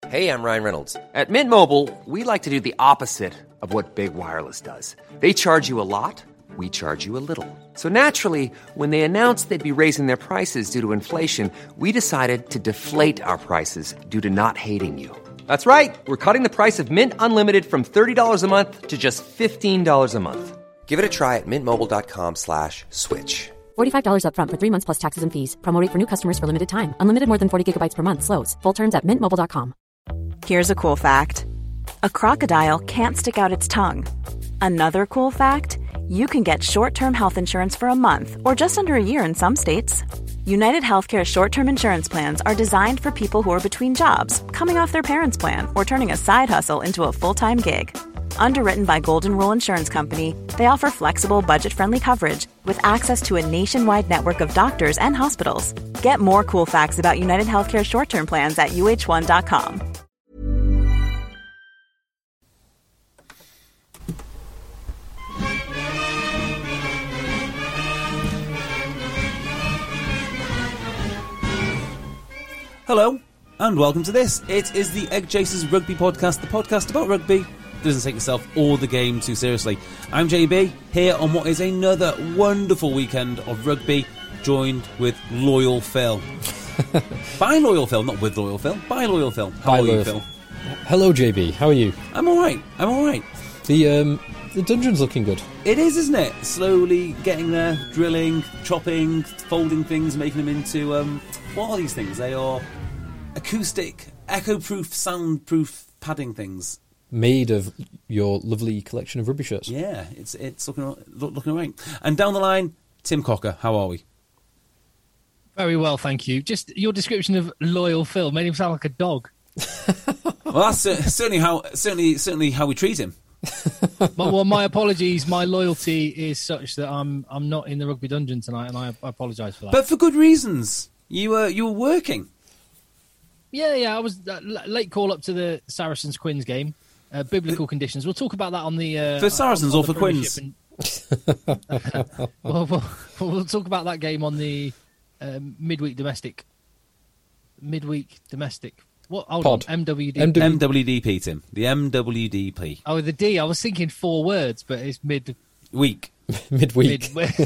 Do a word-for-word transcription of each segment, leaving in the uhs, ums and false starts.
Hey, I'm Ryan Reynolds. At Mint Mobile, we like to do the opposite of what Big Wireless does. They charge you a lot, we charge you a little. So naturally, when they announced they'd be raising their prices due to inflation, we decided to deflate our prices due to not hating you. That's right. We're cutting the price of Mint Unlimited from thirty dollars a month to just fifteen dollars a month. Give it a try at mintmobile.com slash switch. forty-five dollars up front for three months plus taxes and fees. Promo rate for new customers for limited time. Unlimited more than forty gigabytes per month slows. Full terms at mint mobile dot com. Here's a cool fact. A crocodile can't stick out its tongue. Another cool fact, you can get short-term health insurance for a month or just under a year in some states. United Healthcare short-term insurance plans are designed for people who are between jobs, coming off their parents' plan, or turning a side hustle into a full-time gig. Underwritten by Golden Rule Insurance Company, they offer flexible, budget-friendly coverage with access to a nationwide network of doctors and hospitals. Get more cool facts about United Healthcare short-term plans at U H one dot com. Hello, and welcome to this. It is the Egg Chasers Rugby Podcast, the podcast about rugby that doesn't take itself or the game too seriously. I'm J B, here on what is another wonderful weekend of rugby, joined with Loyal Phil. By Loyal Phil, not with Loyal Phil. By Loyal Phil. How By are you, Loyal Phil? Hello, J B. How are you? I'm alright, I'm alright. The um, the dungeon's looking good. It is, isn't it? Slowly getting there, drilling, chopping, folding things, making them into, um, what are these things? They are acoustic, echo-proof, soundproof padding things. Made of your lovely collection of rugby shirts. Yeah, it's it's looking look, looking all right. And down the line, Tim Cocker, how are we? Very well, thank you. Just your description of Loyal Phil made him sound like a dog. Well, that's uh, certainly how certainly certainly how we treat him. Well, well, my apologies. My loyalty is such that I'm I'm not in the rugby dungeon tonight, and I, I apologise for that. But for good reasons. You were you were working. Yeah, yeah. I was uh, late call up to the Saracens Quins game. Uh, biblical uh, conditions. We'll talk about that on the uh, for Saracens on, or on for Quins. And, well, we'll, we'll talk about that game on the um, midweek domestic. Midweek domestic. What? Hold Pod. on. M W D. M W- M W D P, Tim. The M W D P. Oh, the D. I was thinking four words, but it's mid week. Midweek. Mid-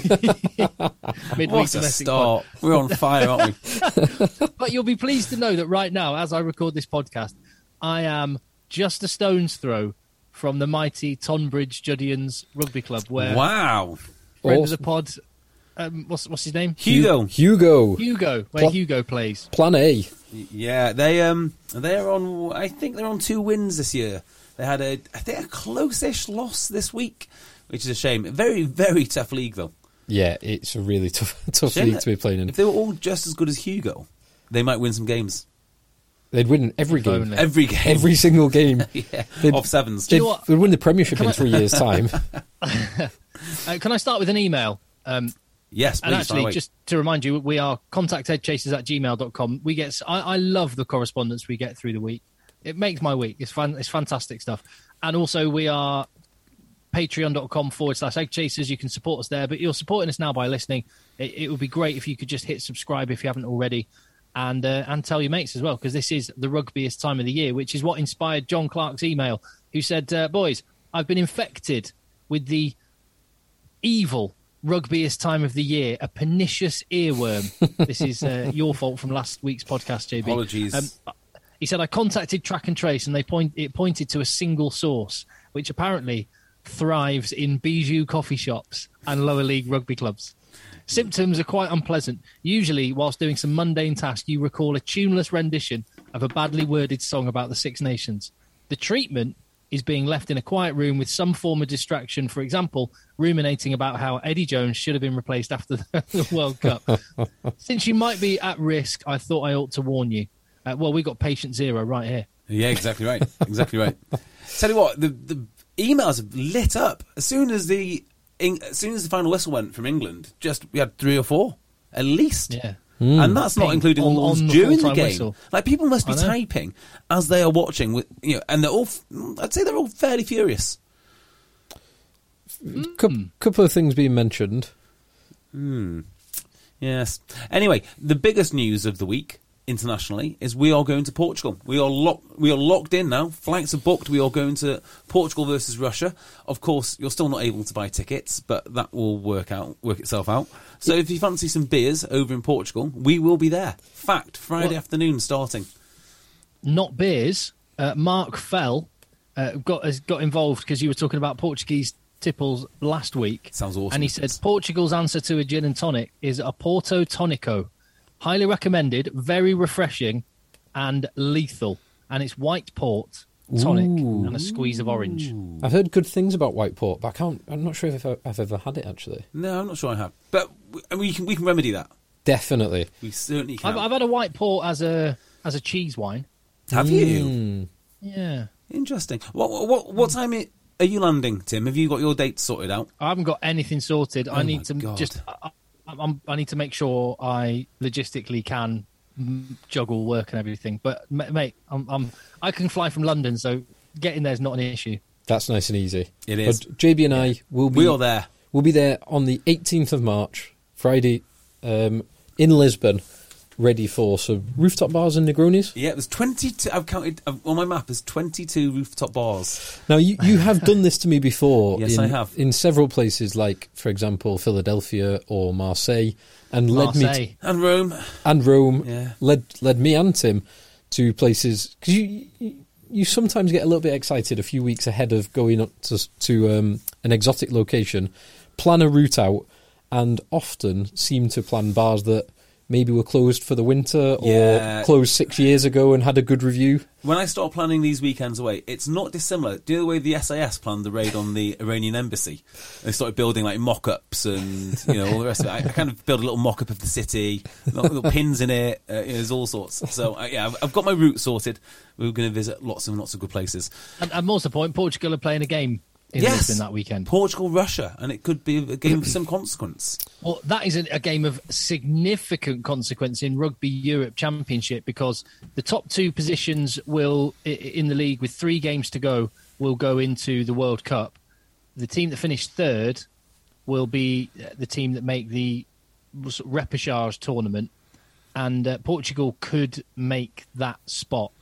midweek What a domestic start. pod. We're on fire, aren't we? But you'll be pleased to know that right now, as I record this podcast, I am just a stone's throw from the mighty Tonbridge Juddians Rugby Club, where Wow. friend Awesome. of the pod, um, what's what's his name? Hugo. Hugo. Hugo, where Pla- Hugo plays. Plan A. Yeah, they um they're on I think they're on two wins this year. They had a I think a close-ish loss this week, which is a shame. Very, very tough league though. Yeah, it's a really tough, tough Shame league that to be playing in. If they were all just as good as Hugo, they might win some games. They'd win every If game. only. Every game. Every single game. yeah. They'd- Off sevens. They'd, you know what? they'd win the Premiership Can in I- three years' time. Uh, can I start with an email? Um, Yes, please. and fire actually, away. just to remind you, we are contact head chasers at gmail dot com. We get, I, I love the correspondence we get through the week. It makes my week. It's fun. It's fantastic stuff. And also, we are patreon.com forward slash egg chasers. You can support us there, but you're supporting us now by listening. It, it would be great if you could just hit subscribe if you haven't already, and uh, and tell your mates as well, because this is the rugbiest time of the year, which is what inspired John Clark's email, who said, uh, boys, I've been infected with the evil rugbiest time of the year, a pernicious earworm. This is uh, your fault from last week's podcast, J B. Apologies. Um, he said, I contacted Track and Trace, and they point it pointed to a single source, which apparently thrives in bijou coffee shops and lower league rugby clubs. Symptoms are quite unpleasant. Usually, whilst doing some mundane task, you recall a tuneless rendition of a badly worded song about the Six Nations. The treatment is being left in a quiet room with some form of distraction, for example, ruminating about how Eddie Jones should have been replaced after the World Cup. Since you might be at risk, I thought I ought to warn you. Uh, well, we got patient zero right here. Yeah, exactly right. Exactly right. Tell you what, the the emails have lit up as soon as the as soon as the final whistle went from England. Just we had three or four at least. Yeah. And that's not Ping including all the on- ones on the during the full-time game. whistle. Like people must be I know. typing as they are watching, with you know, and they're all. I'd say they're all fairly furious. Couple, couple of things being mentioned. Hmm. Yes. Anyway, the biggest news of the week internationally is we are going to Portugal. We are locked. We are locked in now. Flights are booked. We are going to Portugal versus Russia. Of course, you're still not able to buy tickets, but that will work out, work itself out. So if you fancy some beers over in Portugal, we will be there. Fact, Friday What? afternoon starting. Not beers. Uh, Mark Fell uh, got has got involved because you were talking about Portuguese tipples last week. Sounds awesome. And he said Portugal's answer to a gin and tonic is a Porto Tonico. Highly recommended, very refreshing, and lethal. And it's white port, tonic, Ooh. and a squeeze of orange. I've heard good things about white port, but I can't. I'm not sure if I've, I've ever had it actually. No, I'm not sure I have, but we, and we can we can remedy that. Definitely. We certainly can. I've, I've had a white port as a as a cheese wine. Have you? Mm. Yeah. Interesting. What what what time it, are you landing, Tim? Have you got your dates sorted out? I haven't got anything sorted. I Oh need my to God. just. I, I'm, I need to make sure I logistically can mm, juggle work and everything. But ma- mate, I'm, I'm I can fly from London, so getting there is not an issue. That's nice and easy. It is. But J B and I will be. We are there. We'll be there on the eighteenth of March, Friday, um, in Lisbon, ready for some rooftop bars and Negronis. Yeah, there's twenty-two. I've counted I've, on my map. There's twenty-two rooftop bars. Now, you, you have done this to me before. Yes, in, I have. In several places, like, for example, Philadelphia or Marseille, and led me Marseille. to, And Rome. and Rome, Yeah. led led me and Tim to places because you, you you sometimes get a little bit excited a few weeks ahead of going up to to um, an exotic location, plan a route out, and often seem to plan bars that maybe were closed for the winter or Yeah. closed six years ago and had a good review. When I start planning these weekends away, it's not dissimilar. Do you know the way the S A S planned the raid on the Iranian embassy? They started building like mock-ups and you know all the rest of it. I, I kind of built a little mock-up of the city, little, little pins in it. Uh, you know, there's all sorts. So uh, yeah, I've, I've got my route sorted. We're going to visit lots and lots of good places. And, and more to the point, Portugal are playing a game in Yes, Lisbon that weekend. Portugal, Russia, and it could be a game of some consequence. Well, that is a, a game of significant consequence in Rugby Europe Championship because the top two positions will i- in the league with three games to go will go into the World Cup. The team that finished third will be the team that make the repechage tournament, and uh, Portugal could make that spot.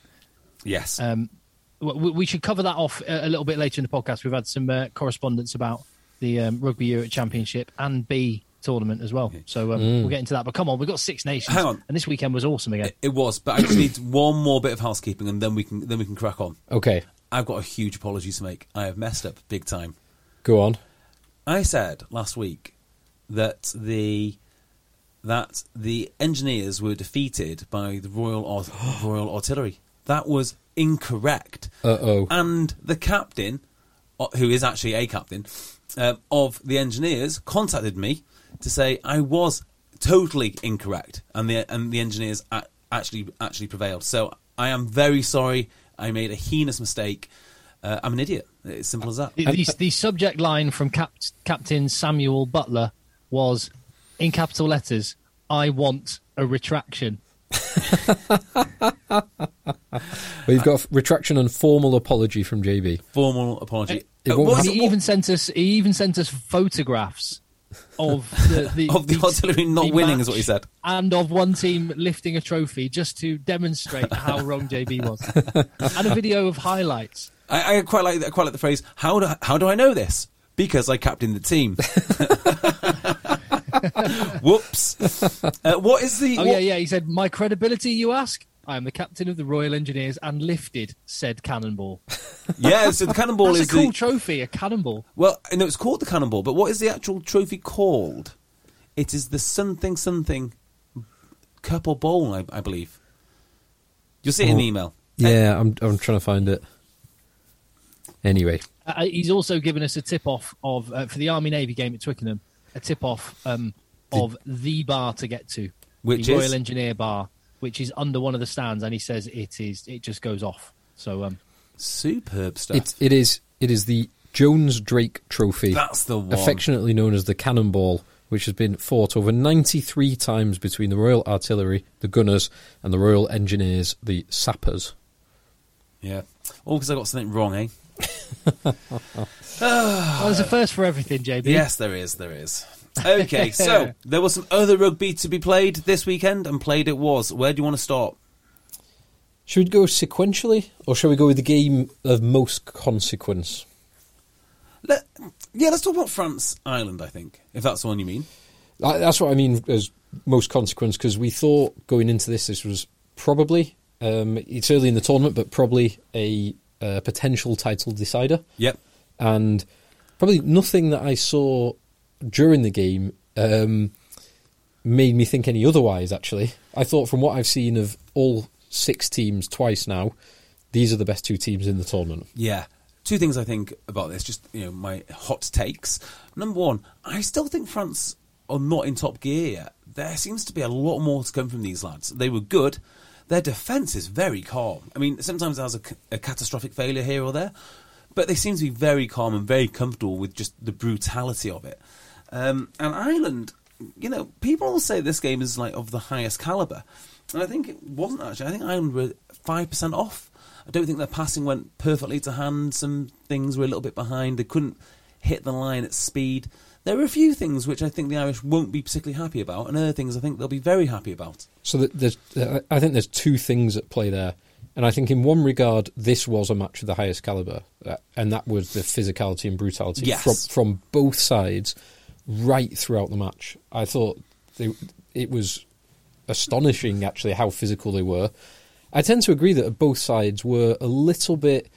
Yes. Um, we we should cover that off a a little bit later in the podcast. We've had some uh, correspondence about the um, Rugby Europe Championship and B tournament as well. So um, we'll get into that. But come on, we've got Six Nations. Hang on. And this weekend was awesome again. It, it was, but I just need one more bit of housekeeping, and then we can then we can crack on. Okay, I've got a huge apology to make. I have messed up big time. go on. I said last week that the that the engineers were defeated by the Royal Art- Royal Artillery. That was incorrect. Uh-oh. And the captain, uh, who is actually a captain uh, of the engineers, contacted me to say I was totally incorrect, and the and the engineers a- actually actually prevailed. So I am very sorry. I made a heinous mistake. Uh, I'm an idiot. It's simple as that. The, the, the subject line from Cap- Captain Samuel Butler was, in capital letters, I want a retraction. Well, you've got a retraction and formal apology from J B. Formal apology. It Uh, won't what- happen. He even sent us. He even sent us photographs of the, the of the artillery not the winning, match is what he said. and of one team lifting a trophy just to demonstrate how wrong J B was, and a video of highlights. I, I quite like I quite like the phrase. How do how do I know this? Because I captained the team. Whoops. Uh, what is the? Oh what- yeah, yeah. He said, "My credibility, you ask? I am the captain of the Royal Engineers and lifted said cannonball." yeah. So the cannonball That's is a cool the trophy, a cannonball. well. No, it's called the cannonball. But what is the actual trophy called? It is the something something cup or bowl, I, I believe. You'll see it in the Oh. email. Yeah, I'm I'm trying to find it. Anyway, Uh, he's also given us a tip-off of uh, for the Army-Navy game at Twickenham, a tip-off um, of the bar to get to, Which the is? Royal Engineer bar, which is under one of the stands, and he says it is. It just goes off. So um, Superb stuff. it it is it is the Jones Drake Trophy, That's the one. affectionately known as the Cannonball, which has been fought over ninety-three times between the Royal Artillery, the Gunners, and the Royal Engineers, the Sappers. Yeah. All because I got something wrong, eh? well, there's a first for everything, J B. Yes, there is. There is. Okay, so there was some other rugby to be played this weekend, and played it was. Where do you want to start? Should we go sequentially, or shall we go with the game of most consequence? Let, yeah, let's talk about France-Ireland, I think, if that's the one you mean. That's what I mean as most consequence, because we thought going into this, this was probably, um, it's early in the tournament, but probably a uh, potential title decider. Yep. And probably nothing that I saw during the game um, made me think any otherwise, actually. I thought from what I've seen of all six teams twice now, these are the best two teams in the tournament. Yeah. Two things I think about this, just, you know, my hot takes. Number one, I still think France are not in top gear yet. There seems to be a lot more to come from these lads. They were good. Their defence is very calm. I mean, sometimes there's a, a catastrophic failure here or there, but they seem to be very calm and very comfortable with just the brutality of it. Um, and Ireland, you know, people will say this game is like of the highest calibre. And I think it wasn't actually. I think Ireland were five percent off. I don't think their passing went perfectly to hand. Some things were a little bit behind. They couldn't hit the line at speed. There are a few things which I think the Irish won't be particularly happy about, and other things I think they'll be very happy about. So there's, I think there's two things at play there. And I think in one regard, this was a match of the highest calibre, uh, and that was the physicality and brutality yes. from, from both sides right throughout the match. I thought they, it was astonishing, actually, how physical they were. I tend to agree that both sides were a little bit...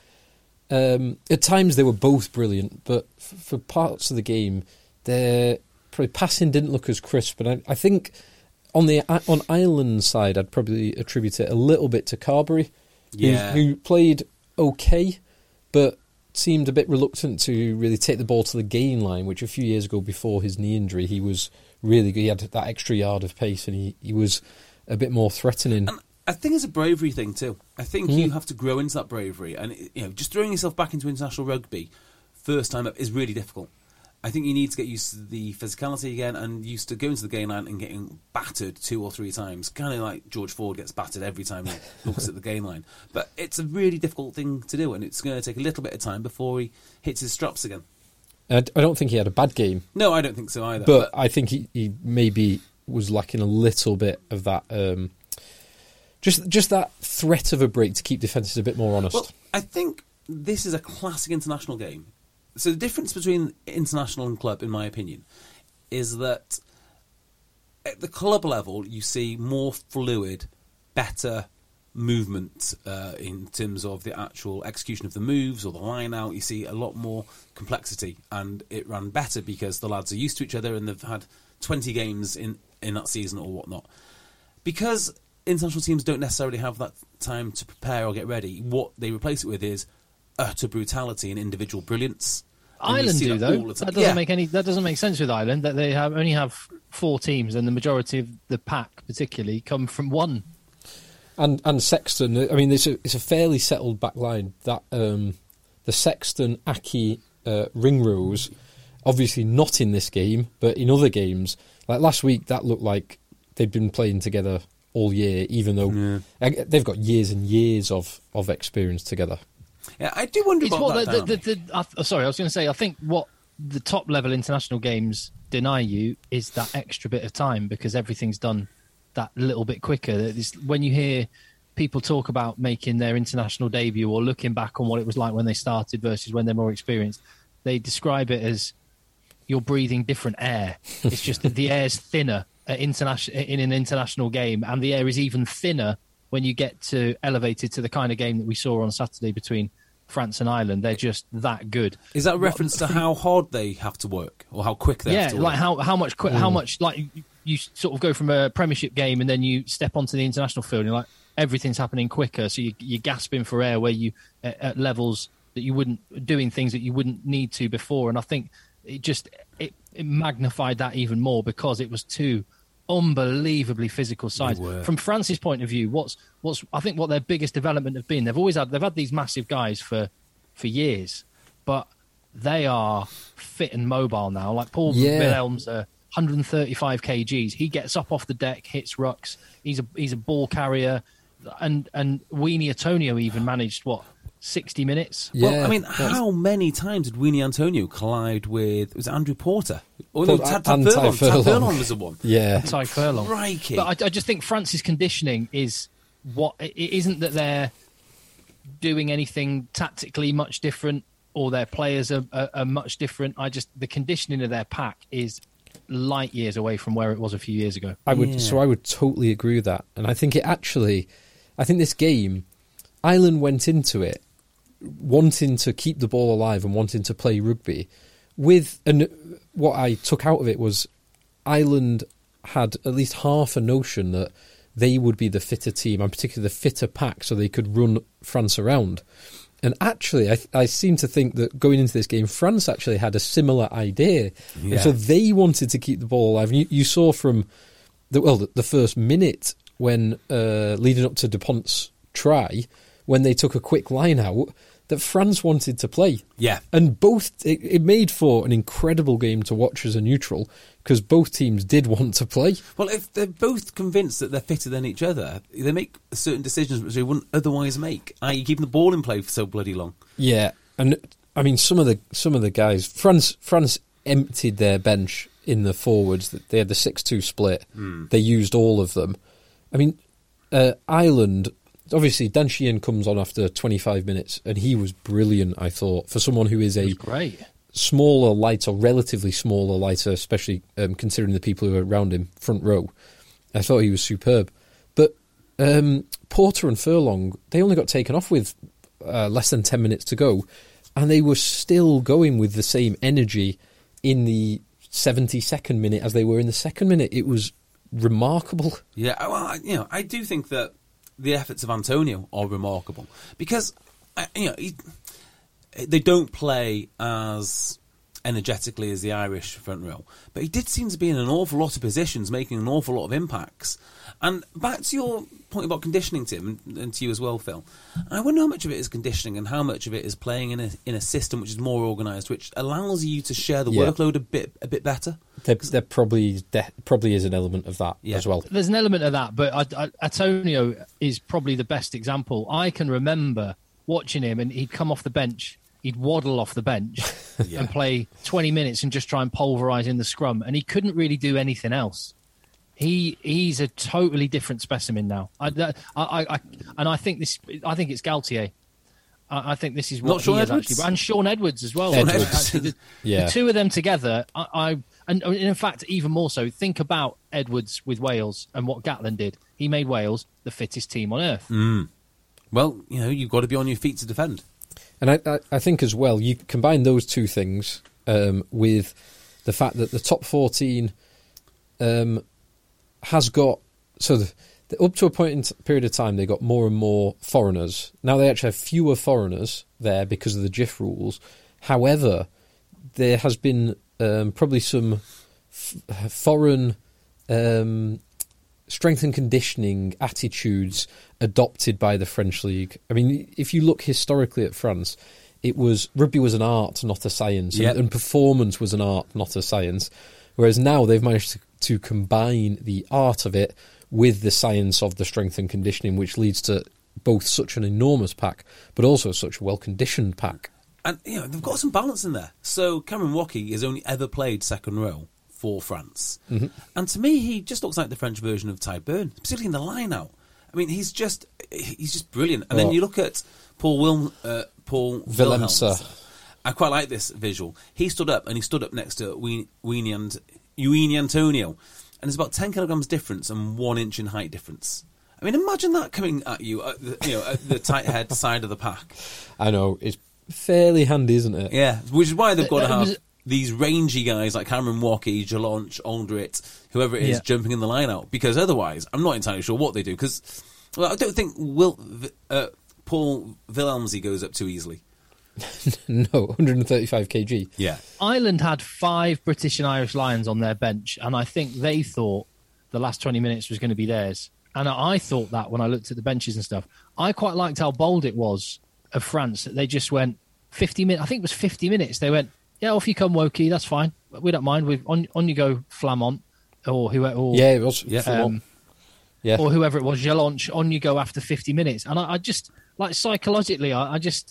Um, at times they were both brilliant, but f- for parts of the game, their probably passing didn't look as crisp. And I, I think on the on Ireland's side, I'd probably attribute it a little bit to Carberry, yeah. who, who played okay, but seemed a bit reluctant to really take the ball to the gain line, which a few years ago before his knee injury, he was really good. He had that extra yard of pace, and he, he was a bit more threatening. And I think it's a bravery thing too. I think mm. you have to grow into that bravery, and you know, just throwing yourself back into international rugby first time up is really difficult. I think you need to get used to the physicality again and used to going to the gain line and getting battered two or three times, kind of like George Ford gets battered every time he looks at the gain line. But it's a really difficult thing to do, and it's going to take a little bit of time before he hits his straps again. I don't think he had a bad game. No, I don't think so either. But, but I think he, he maybe was lacking a little bit of that... Um, Just just that threat of a break to keep defences a bit more honest. Well, I think this is a classic international game. So the difference between international and club, in my opinion, is that at the club level, you see more fluid, better movement uh, in terms of the actual execution of the moves or the line out. You see a lot more complexity, and it ran better because the lads are used to each other and they've had twenty games in, in that season or whatnot. Because international teams don't necessarily have that time to prepare or get ready, what they replace it with is utter brutality and individual brilliance. And Ireland do that though. That doesn't yeah. make any. That doesn't make sense with Ireland. That they have only have four teams, and the majority of the pack, particularly, come from one. And and Sexton. I mean, it's a it's a fairly settled back line. That um, the Sexton, Aki, uh, Ringrose, obviously not in this game, but in other games, like last week, that looked like they'd been playing together all year, even though yeah. they've got years and years of, of experience together. Yeah, I do wonder it's about what that. The, the, the, the, uh, sorry, I was going to say, I think what the top level international games deny you is that extra bit of time, because everything's done that little bit quicker. It's, when you hear people talk about making their international debut or looking back on what it was like when they started versus when they're more experienced, they describe it as you're breathing different air. It's just that the air's thinner at international in an international game, and the air is even thinner when you get to elevated to the kind of game that we saw on Saturday between France and Ireland. They're just that good. Is that a reference to how hard they have to work or how quick they yeah, have to work? Yeah, like how how much quick, mm. how much like you, you sort of go from a Premiership game and then you step onto the international field and you're like everything's happening quicker, so you, you're gasping for air where you at, at levels that you wouldn't doing things that you wouldn't need to before. And I think it just it, it magnified that even more because it was two unbelievably physical sides. From France's point of view, what's what's I think what their biggest development have been, they've always had they've had these massive guys for for years, but they are fit and mobile now. Like Paul yeah. Wilhelm's uh, one hundred thirty-five kilograms. He gets up off the deck, hits rucks. He's a he's a ball carrier, and and Weenie Antonio even managed what sixty minutes. Well, Yeah, I mean, that's- how many times did Weenie Antonio collide with, was it Andrew Porter? Or no, Port- Tad, Tad and Furlong. Ty Tad Furlong. Furlong was the one. Yeah. Ty Furlong. Crikey. But I, I just think France's conditioning is what it isn't that they're doing anything tactically much different or their players are, are, are much different. I just the conditioning of their pack is light years away from where it was a few years ago. I would Yeah. so I would totally agree with that, and I think it actually, I think this game, Ireland went into it wanting to keep the ball alive and wanting to play rugby, with and what I took out of it was Ireland had at least half a notion that they would be the fitter team, and particularly the fitter pack, so they could run France around. And actually, I, I seem to think that going into this game, France actually had a similar idea. Yeah. And so they wanted to keep the ball alive. And you, you saw from the, well, the, the first minute when uh, leading up to Dupont's try, when they took a quick line out, that France wanted to play. Yeah. And both, it, it made for an incredible game to watch as a neutral, because both teams did want to play. Well, if they're both convinced that they're fitter than each other, they make certain decisions which they wouldn't otherwise make, that is keeping the ball in play for so bloody long. Yeah, and I mean some of the some of the guys, France France emptied their bench in the forwards. They had the six two split. Mm. They used all of them. I mean, uh, Ireland, obviously Dan Sheehan comes on after twenty-five minutes, and he was brilliant, I thought, for someone who is a Great. smaller, lighter, relatively smaller, lighter, especially um, considering the people who are around him, front row. I thought he was superb. But um, Porter and Furlong, they only got taken off with uh, less than ten minutes to go, and they were still going with the same energy in the seventy-second minute as they were in the second minute. It was remarkable. Yeah, well, I, you know, I do think that the efforts of Antonio are remarkable because, uh, you know, he, they don't play as energetically as the Irish front row, but he did seem to be in an awful lot of positions, making an awful lot of impacts. And back to your point about conditioning, Tim, and, and to you as well, Phil, I wonder how much of it is conditioning and how much of it is playing in a in a system which is more organised, which allows you to share the Yeah. workload a bit a bit better. There, there probably there probably is an element of that Yeah. as well. There's an element of that, but I, I, Antonio is probably the best example. I can remember watching him, and he'd come off the bench, he'd waddle off the bench Yeah. and play twenty minutes and just try and pulverise in the scrum, and he couldn't really do anything else. He he's a totally different specimen now. I, that- I, I, I and I think this. I think it's Galtier. I, I think this is what Not Sean he is Edwards? actually, and Sean Edwards as well. Edwards. Actually, the, Yeah. the two of them together, I, I and, and in fact, even more so. Think about Edwards with Wales and what Gatland did. He made Wales the fittest team on earth. Mm. Well, you know, you've got to be on your feet to defend. And I, I, I think as well, you combine those two things um, with the fact that the top fourteen um, has got, so the, the, up to a point in t- period of time, they got more and more foreigners. Now they actually have fewer foreigners there because of the J I F rules. However, there has been um, probably some f- foreign um, strength and conditioning attitudes adopted by the French league. I mean, if you look historically at France, it was rugby was an art, not a science, Yep. and, and performance was an art, not a science. Whereas now they've managed to, to combine the art of it with the science of the strength and conditioning, which leads to both such an enormous pack, but also such a well-conditioned pack. And, you know, they've got some balance in there. So Cameron Waukee has only ever played second row for France. Mm-hmm. And to me, he just looks like the French version of Ty Burn, particularly in the line-out. I mean, he's just he's just brilliant. And then Oh. you look at Paul Wil, uh, Paul Willemse. Wilhelms. I quite like this visual. He stood up, and he stood up next to Weenie Weenie and Uini Antonio. And there's about ten kilograms difference and one inch in height difference. I mean, imagine that coming at you, at the, you know, at the tight head side of the pack. I know, it's fairly handy, isn't it? Yeah, which is why they've got to It have was- these rangy guys like Cameron Waukee, Jalonch, Aldrit, whoever it is, Yeah. jumping in the line out. Because otherwise, I'm not entirely sure what they do. Because, well, I don't think Will, uh, Paul Wilhelmsey goes up too easily. No, one hundred thirty-five kilograms. Yeah. Ireland had five British and Irish Lions on their bench, and I think they thought the last twenty minutes was going to be theirs. And I thought that when I looked at the benches and stuff. I quite liked how bold it was of France. That they just went fifty minutes. I think it was fifty minutes. They went, yeah, off you come, Woki. That's fine. We don't mind. We on on you go, Flamont, or whoever. Or, Yeah, it was. Yeah. Um, yeah. or whoever it was, Jalonch, on you go after fifty minutes. And I, I just, like, psychologically, I, I just,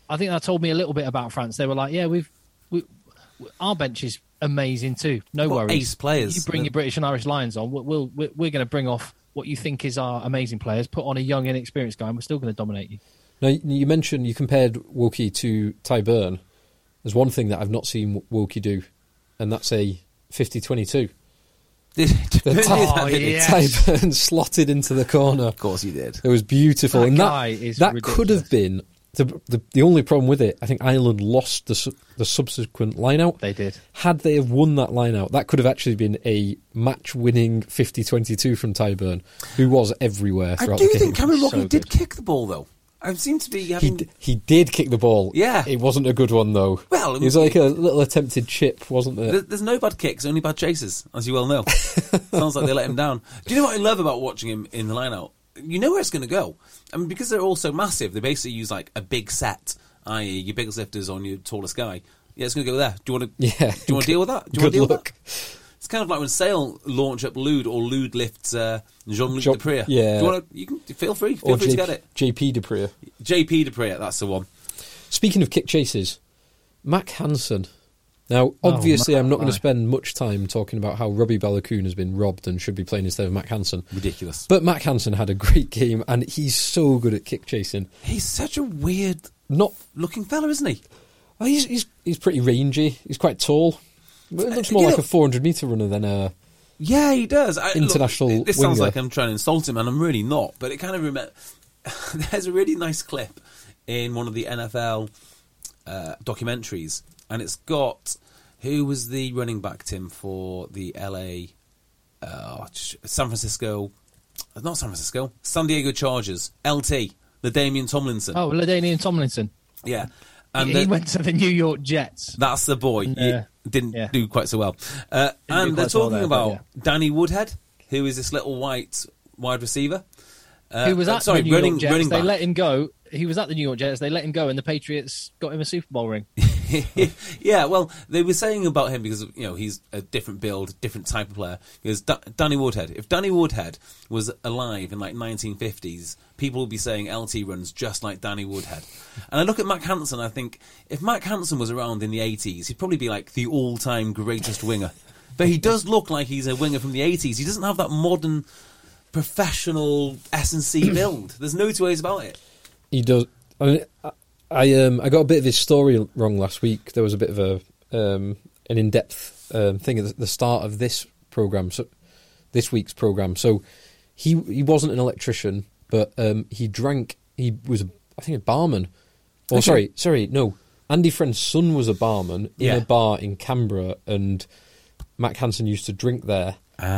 I think that told me a little bit about France. They were like, yeah, we've we, our bench is amazing too. No Got worries. ace players. You bring your British and Irish Lions on. We'll, we'll we're going to bring off what you think is our amazing players. Put on a young, inexperienced guy, and we're still going to dominate you. Now, you mentioned you compared Wilkie to Tyburn. There's one thing that I've not seen Wilkie do, and that's a fifty twenty-two. Did, The Oh, Ty- yes. Tyburn slotted into the corner. Of course he did. It was beautiful. That and guy that, is that ridiculous. could have been the, the the only problem with it. I think Ireland lost the su- the subsequent line out. They did. Had they have won that line out, that could have actually been a match winning fifty twenty-two from Tyburn, who was everywhere I throughout do the game. think Cameron So Rocky did good. kick the ball, though. I seem to be He, having... d- he did kick the ball. Yeah. It wasn't a good one, though. Well, it was like a little attempted chip, wasn't There- it? There's no bad kicks, only bad chases, as you well know. Sounds like they let him down. Do you know what I love about watching him in the line-out? You know where it's going to go. I mean, because they're all so massive, they basically use like a big set, that is your biggest lifters on your tallest guy. Yeah, it's going to go there. Do you want to? Yeah. Do you want to deal with that? Do you Good want to deal luck. with that? It's kind of like when Sale launch up Lude or Lude lifts uh, Jean-Luc Jo- Dupre. yeah. Do you want to? You can feel free. Feel Or free J- to get it. J P Dupree. J P Dupre, that's the one. Speaking of kick chases, Mac Hansen. Now, obviously, Oh, I'm not going my. to spend much time talking about how Robbie Balakoon has been robbed and should be playing instead of Mac Hansen. Ridiculous. But Mac Hansen had a great game, and he's so good at kick chasing. He's such a weird Not, looking fella, isn't he? oh, he's he's he's pretty rangy. He's quite tall. But it looks Uh, more you like know- a four hundred metre runner than a. Yeah, he does. I, International look, this sounds winger. like I'm trying to insult him, and I'm really not. But it kind of remember. There's a really nice clip in one of the N F L uh, documentaries, and it's got who was the running back, Tim, for the L A, uh, San Francisco, not San Francisco, San Diego Chargers, L T, the Damian Tomlinson. Oh, LaDainian Tomlinson. Yeah, And and he the- went to the New York Jets. that's the boy. Yeah. He didn't Yeah. do quite so well. Uh, Didn't do and they're quite so well talking there, but about yeah. Danny Woodhead, who is this little white wide receiver. Uh, Who was uh, at sorry, the New running, York Jets. running They back. let him go. He was at the New York Jets. They let him go, and the Patriots got him a Super Bowl ring. Yeah, well, they were saying about him because you know he's a different build, different type of player. Because da- Danny Woodhead, if Danny Woodhead was alive in like nineteen fifties, people would be saying L T runs just like Danny Woodhead. And I look at Mac Hansen, I think if Mac Hansen was around in the eighties, he'd probably be like the all-time greatest winger. But he does look like he's a winger from the eighties. He doesn't have that modern, professional S and C build. There's no two ways about it. He does. I mean, I, I um I got a bit of his story wrong last week. There was a bit of a um an in depth um, thing at the- the start of this program, so this week's program. So he he wasn't an electrician, but um he drank. He was a, I think a barman. Or Okay. sorry, sorry, no. Andy Friend's son was a barman in Yeah. a bar in Canberra, and Mac Hansen used to drink there.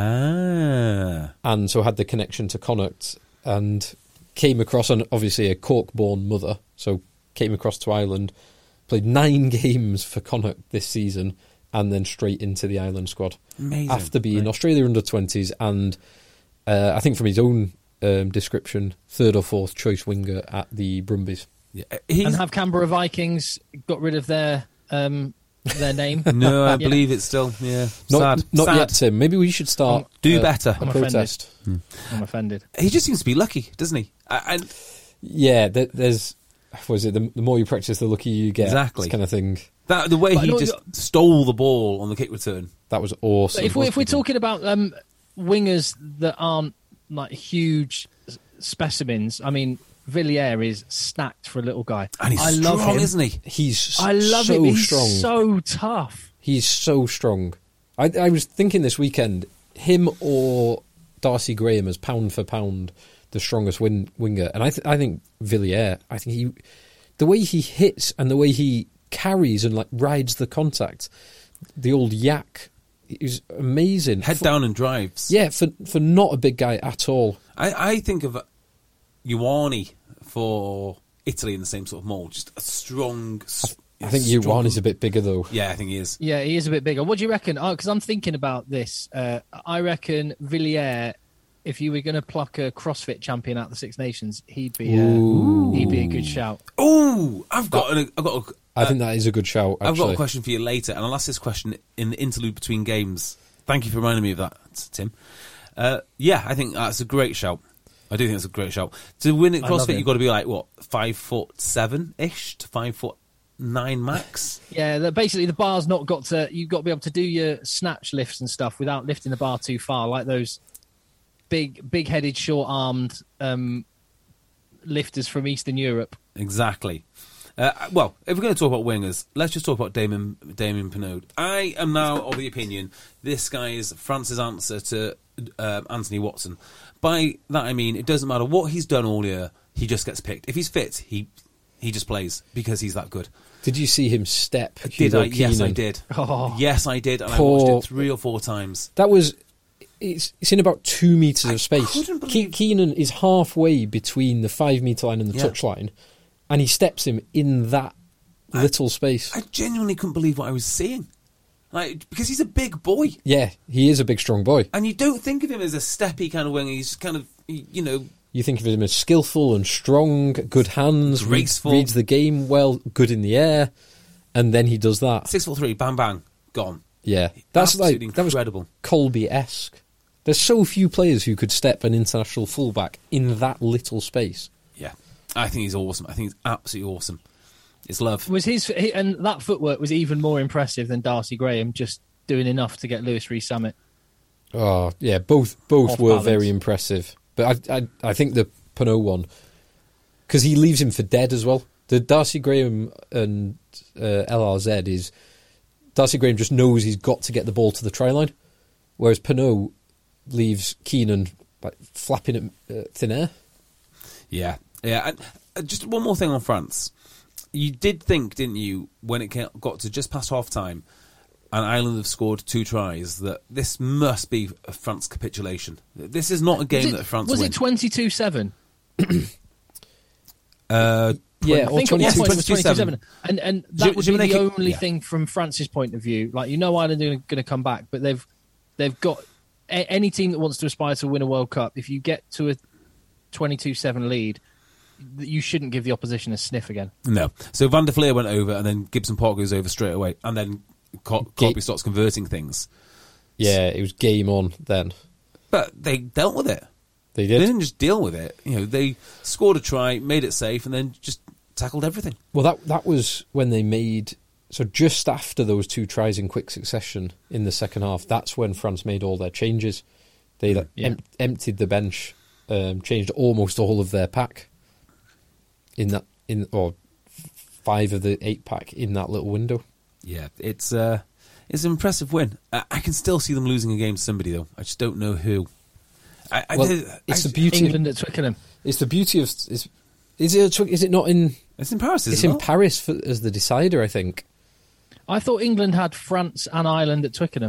Ah. And so had the connection to Connacht and came across, and obviously a Cork-born mother, so came across to Ireland, played nine games for Connacht this season, and then straight into the Ireland squad. Amazing. After being Right. Australia under twenties and uh, I think from his own um, description, third or fourth choice winger at the Brumbies. Yeah, he's, And have Canberra Vikings got rid of their um, their name? no, I Yeah. believe it's still yeah. Not, sad. not sad. yet, Tim. Maybe we should start. Um, Do uh, better. A I'm offended. protest. I'm offended. He just seems to be lucky, doesn't he? I, I, Yeah, there, there's. Was it the, the more you practice, the luckier you get? Exactly. Kind of thing. that the way But he no, just you- stole the ball on the kick return. That was awesome. But if, we, if we're wasn't it? talking about um, wingers that aren't like huge s- specimens, I mean, Villiers is stacked for a little guy. And he's I strong, love him. isn't he? He's I love so him. He's strong. so tough. He's so strong. I, I was thinking this weekend, him or Darcy Graham as pound for pound the strongest win, winger, and I th- I think Villiers. I think he, the way he hits and the way he carries and like rides the contact, the old yak, is amazing. Head For- down and drives. yeah, for for not a big guy at all. I, I think of Ioane for Italy in the same sort of mould. Just a strong. s- I think strong- Yuan is a bit bigger though. Yeah, I think he is. Yeah, he is a bit bigger. What do you reckon? Because I'm thinking about this. Uh, I reckon Villiers, if you were going to pluck a CrossFit champion out of the Six Nations, he'd be a, he'd be a good shout. Oh, I've got an, I've got. A, I think that is a good shout. Actually. I've got a question for you later, and I'll ask this question in the interlude between games. Thank you for reminding me of that, Tim. Uh, yeah, I think that's a great shout. I do think it's a great shout. To win at I love CrossFit, him. you've got to be like, what, five foot seven-ish to five foot nine max? Yeah, the, basically the bar's not got to. You've got to be able to do your snatch lifts and stuff without lifting the bar too far, like those big, big-headed, short-armed um, lifters from Eastern Europe. Exactly. Uh, well, if we're going to talk about wingers, let's just talk about Damien, Damien Penaud. I am now of the opinion this guy is France's answer to uh, Anthony Watson. By that I mean, it doesn't matter what he's done all year, he just gets picked. If he's fit, he he just plays because he's that good. Did you see him step? Did Hugo I? Yes, I Keenan? did. Oh. Yes, I did, and Poor- I watched it three or four times. That was. It's, it's in about two metres I of space. couldn't Ke- believe- Keenan is halfway between the five metre line and the Yeah. touch line, and he steps him in that little space. I genuinely couldn't believe what I was seeing. Like, because he's a big boy. Yeah, he is a big, strong boy. And you don't think of him as a steppy kind of winger. He's just kind of, you know, You think of him as skillful and strong, good hands, reads, Graceful. reads the game well, good in the air, and then he does that. six foot three, bang, bang, gone. Yeah, that's Absolutely like that was incredible. Colby-esque. There's so few players who could step an international fullback in that little space. Yeah. I think he's awesome. I think he's absolutely awesome. It's love. Was his he- and that footwork was even more impressive than Darcy Graham just doing enough to get Lewis Rees-Summit. Oh yeah, both both Off were balance. very impressive. But I I, I think the Penaud one, because he leaves him for dead as well. The Darcy Graham and uh, L R Z is Darcy Graham just knows he's got to get the ball to the try line, whereas Penaud leaves Keenan like flapping at uh, thin air. Yeah. Yeah. And uh, just one more thing on France. You did think, didn't you, when it ca- got to just past half time and Ireland have scored two tries, that this must be a France capitulation. This is not a game Was it, that France was win. it twenty-two seven? Uh, Yeah, I or think at one twenty-two. point it was twenty-two seven. And, and that Jim- would Jim be the Nick- only yeah. thing from France's point of view. Like, you know Ireland are going to come back, but they've they've got a, any team that wants to aspire to win a World Cup, if you get to a twenty-two seven lead, you shouldn't give the opposition a sniff again. No. So Van der Fleer went over and then Gibson Park goes over straight away and then Co- Ga- Corby starts converting things. Yeah, it was game on then. But they dealt with it. They They did. didn't just deal with it. You know, they scored a try, made it safe, and then just tackled everything. Well, that that was when they made. So just after those two tries in quick succession in the second half, that's when France made all their changes. They like, Yeah. em- emptied the bench, um, changed almost all of their pack in that in or five of the eight pack in that little window. Yeah, it's uh, it's an impressive win. I, I can still see them losing a game to somebody though. I just don't know who. I, I Well, did- it's I- the beauty. England at Twickenham. It's the beauty of. Is, is it? Is it not in? It's in Paris. It's Isn't in it? Paris for, as the decider, I think. I thought England had France and Ireland at Twickenham.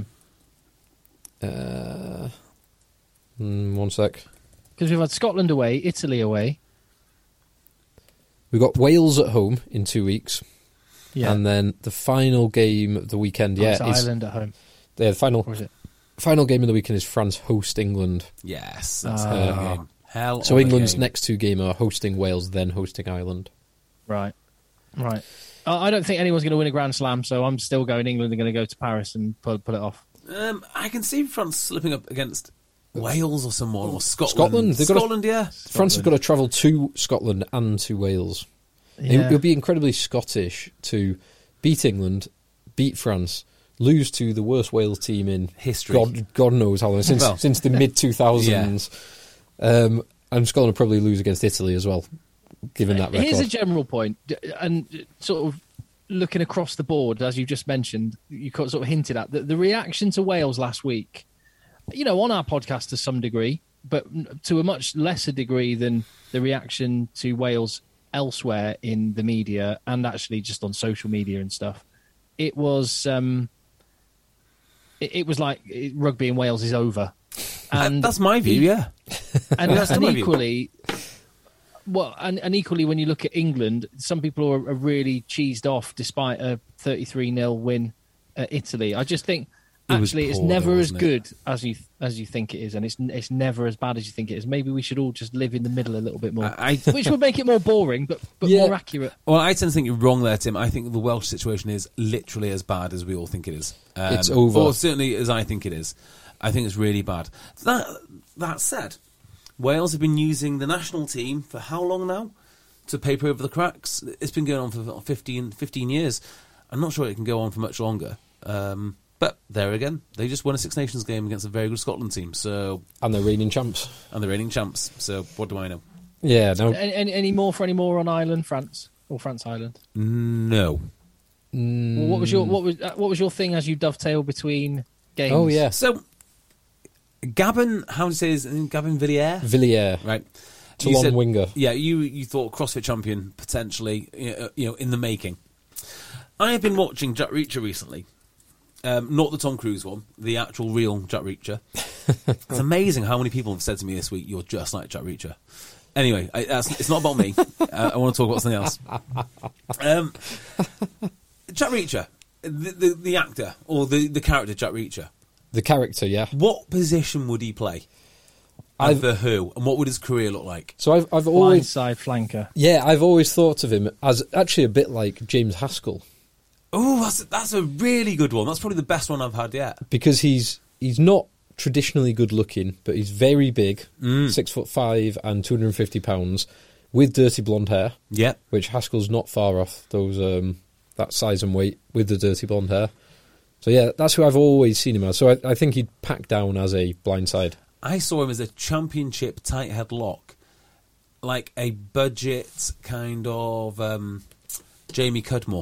Uh, mm, one sec. Because we've had Scotland away, Italy away. We've got Wales at home in two weeks. Yeah. And then the final game of the weekend, Oh, yeah, it's is Ireland at home. the final Or is it? final game of the weekend is France host England. Yes, that's Ah. a hell of a game. Hell So of a England's game. next two game are hosting Wales, then hosting Ireland. Right. Right. I I don't think anyone's going to win a Grand Slam, so I'm still going England are going to go to Paris and pull, pull it off. Um, I can see France slipping up against Wales or someone or Scotland. Scotland, they've got to- Scotland, yeah. France have got to travel to Scotland and to Wales. It, Yeah. it would be incredibly Scottish to beat England, beat France, lose to the worst Wales team in History. God, God knows how long since Well, since the mid two thousands. Um, and Scotland will probably lose against Italy as well, given that record. Here's a general point, d- and sort of looking across the board, as you just mentioned, you sort of hinted at the, the reaction to Wales last week. You know, on our podcast to some degree, but to a much lesser degree than the reaction to Wales elsewhere in the media and actually just on social media and stuff. It was, um, it, it was like it, rugby in Wales is over, and That's my view, yeah. and, That's and my view. equally, well, and, and equally, when you look at England, some people are, are really cheesed off despite a thirty-three nil win at Italy. I just think It was actually it's poor, never though, as wasn't it? good as you as you think it is, and it's it's never as bad as you think it is. Maybe we should all just live in the middle a little bit more, I- I- which would make it more boring, but but Yeah. more accurate. Well, I tend to think you're wrong there, Tim. I think the Welsh situation is literally as bad as we all think it is. Um, It's over. Or certainly as I think it is. I think it's really bad. That that said, Wales have been using the national team for how long now to paper over the cracks? It's been going on for fifteen, fifteen years. I'm not sure it can go on for much longer. Um, but there again, they just won a Six Nations game against a very good Scotland team. So And they're reigning champs. And they're reigning champs. So what do I know? Yeah, no. Any, any, any more for any more on Ireland, France or France Ireland? No. Mm. Well, what was your what was uh, what was your thing as you dovetail between games? Oh, yeah. So Gavin, how do you say his name? Gavin Villiers? Villiers. Right. Toulon You said- winger. Yeah, you you thought CrossFit champion potentially, you know, in the making. I have been watching Jack Reacher recently. Um, not the Tom Cruise one, the actual real Jack Reacher. It's amazing how many people have said to me this week, "You're just like Jack Reacher." Anyway, I, that's, it's not about me. uh, I want to talk about something else. Um, Jack Reacher, the, the the actor or the, the character Jack Reacher. The character, yeah. What position would he play? And I've- for who? And what would his career look like? So I've I've always Blindside flanker. yeah I've always thought of him as actually a bit like James Haskell Oh, that's that's a really good one. That's probably the best one I've had yet. because he's he's not traditionally good looking, but he's very big, Mm. six foot five and two hundred and fifty pounds, with dirty blonde hair. Yeah. Which Haskell's not far off those um, that size and weight with the dirty blonde hair. So yeah, that's who I've always seen him as. So I, I think he'd pack down as a blindside. I saw him as a championship tight head lock, like a budget kind of um, Jamie Cudmore.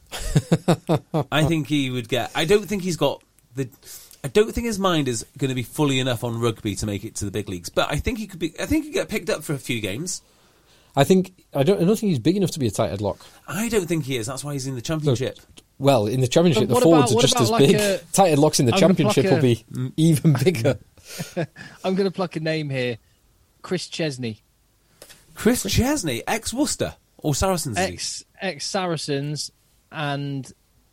I think he would get. I don't think he's got the. I don't think his mind is going to be fully enough on rugby to make it to the big leagues. But I think he could be. I think he could get picked up for a few games. I think I don't I don't think he's big enough to be a tight head lock. I don't think he is. That's why he's in the championship. Well, in the championship, But the what forwards about- are what just about as like big. a- Tight head locks in the I'm gonna championship pluck will a- be even bigger. I'm going to pluck a name here. Chris Chesney, Chris Chesney, ex Worcester or Saracens. is he? ex ex Saracens, and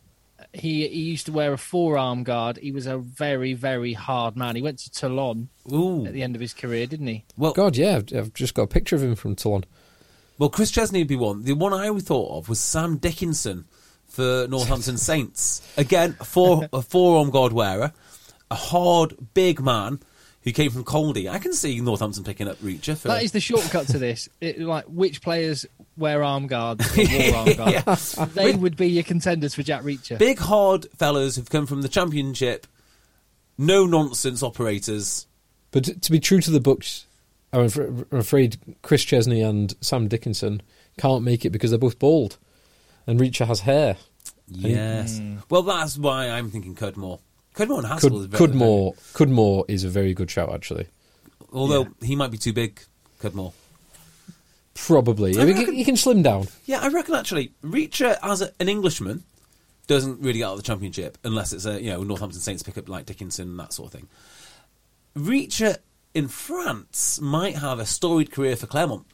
he he used to wear a forearm guard. He was a very very hard man. He went to Toulon Ooh. at the end of his career, didn't he? Well, God, yeah, I've- I've just got a picture of him from Toulon. Well, Chris Chesney would be one. The one I thought of was Sam Dickinson for Northampton Saints. Again, a, four, a forearm guard wearer, a hard, big man who came from Coldy. I can see Northampton picking up Reacher. For, That is the shortcut to this. It, like which players wear arm guards or wore arm guards? Yeah. They would be your contenders for Jack Reacher. Big, hard fellas who've come from the Championship, no-nonsense operators. But t- to be true to the books, I'm af- I'm afraid Chris Chesney and Sam Dickinson can't make it because they're both bald, and Reacher has hair. Yes. Well, that's why I'm thinking Cudmore. Cudmore and Haskell is Cud- very... Cudmore, Cudmore is a very good shout, actually. Although he might be too big, Cudmore. Probably. I I mean, reckon- he he can slim down. Yeah, I reckon actually Reacher as a, an Englishman doesn't really get out of the Championship unless it's a you know Northampton Saints pick up like Dickinson and that sort of thing. Reacher in France might have a storied career for Clermont.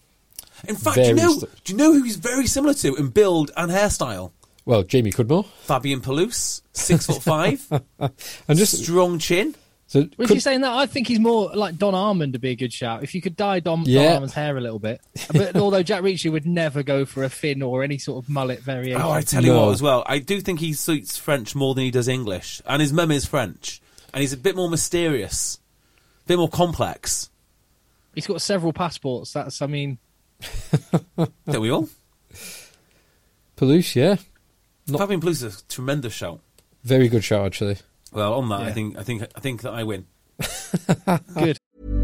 In fact, do you Very know sto- do you know who he's very similar to in build and hairstyle? Well, Jamie Cudmore. Fabian Palouse, six foot five, And just strong chin. so Well, if Cud- you're saying that, I think he's more like Don Armand to be a good shout. If you could dye Don, Yeah. Don Armand's hair a little bit. But although Jack Reacher would never go for a fin or any sort of mullet variation. Oh, I tell you No. what, as well, I do think he suits French more than he does English, and his mum is French, and he's a bit more mysterious, a bit more complex. He's got several passports. That's, I mean, Don't we all? Palouse, yeah. Not- Fabian Palouse is a tremendous shout. Very good shout, actually. Well, on that, I Yeah. think I think I think that I win. good.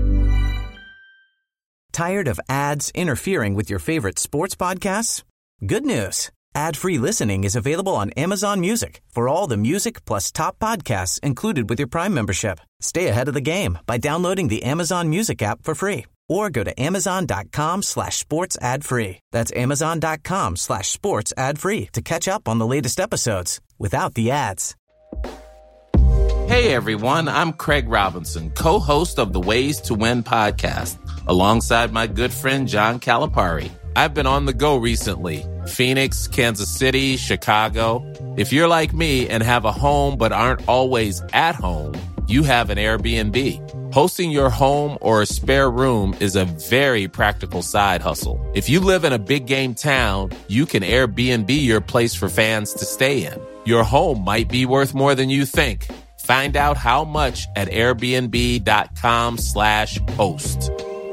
Tired of ads interfering with your favorite sports podcasts? Good news. Ad-free listening is available on Amazon Music for all the music plus top podcasts included with your Prime membership. Stay ahead of the game by downloading the Amazon Music app for free or go to amazon.com slash sports ad free. That's amazon.com slash sports ad free to catch up on the latest episodes without the ads. Hey everyone, I'm Craig Robinson, co-host of the Ways to Win podcast, alongside my good friend John Calipari. I've been on the go recently. Phoenix, Kansas City, Chicago. If you're like me and have a home but aren't always at home, you have an Airbnb. Hosting your home or a spare room is a very practical side hustle. If you live in a big game town, you can Airbnb your place for fans to stay in. Your home might be worth more than you think. Find out how much at airbnb.com slash host.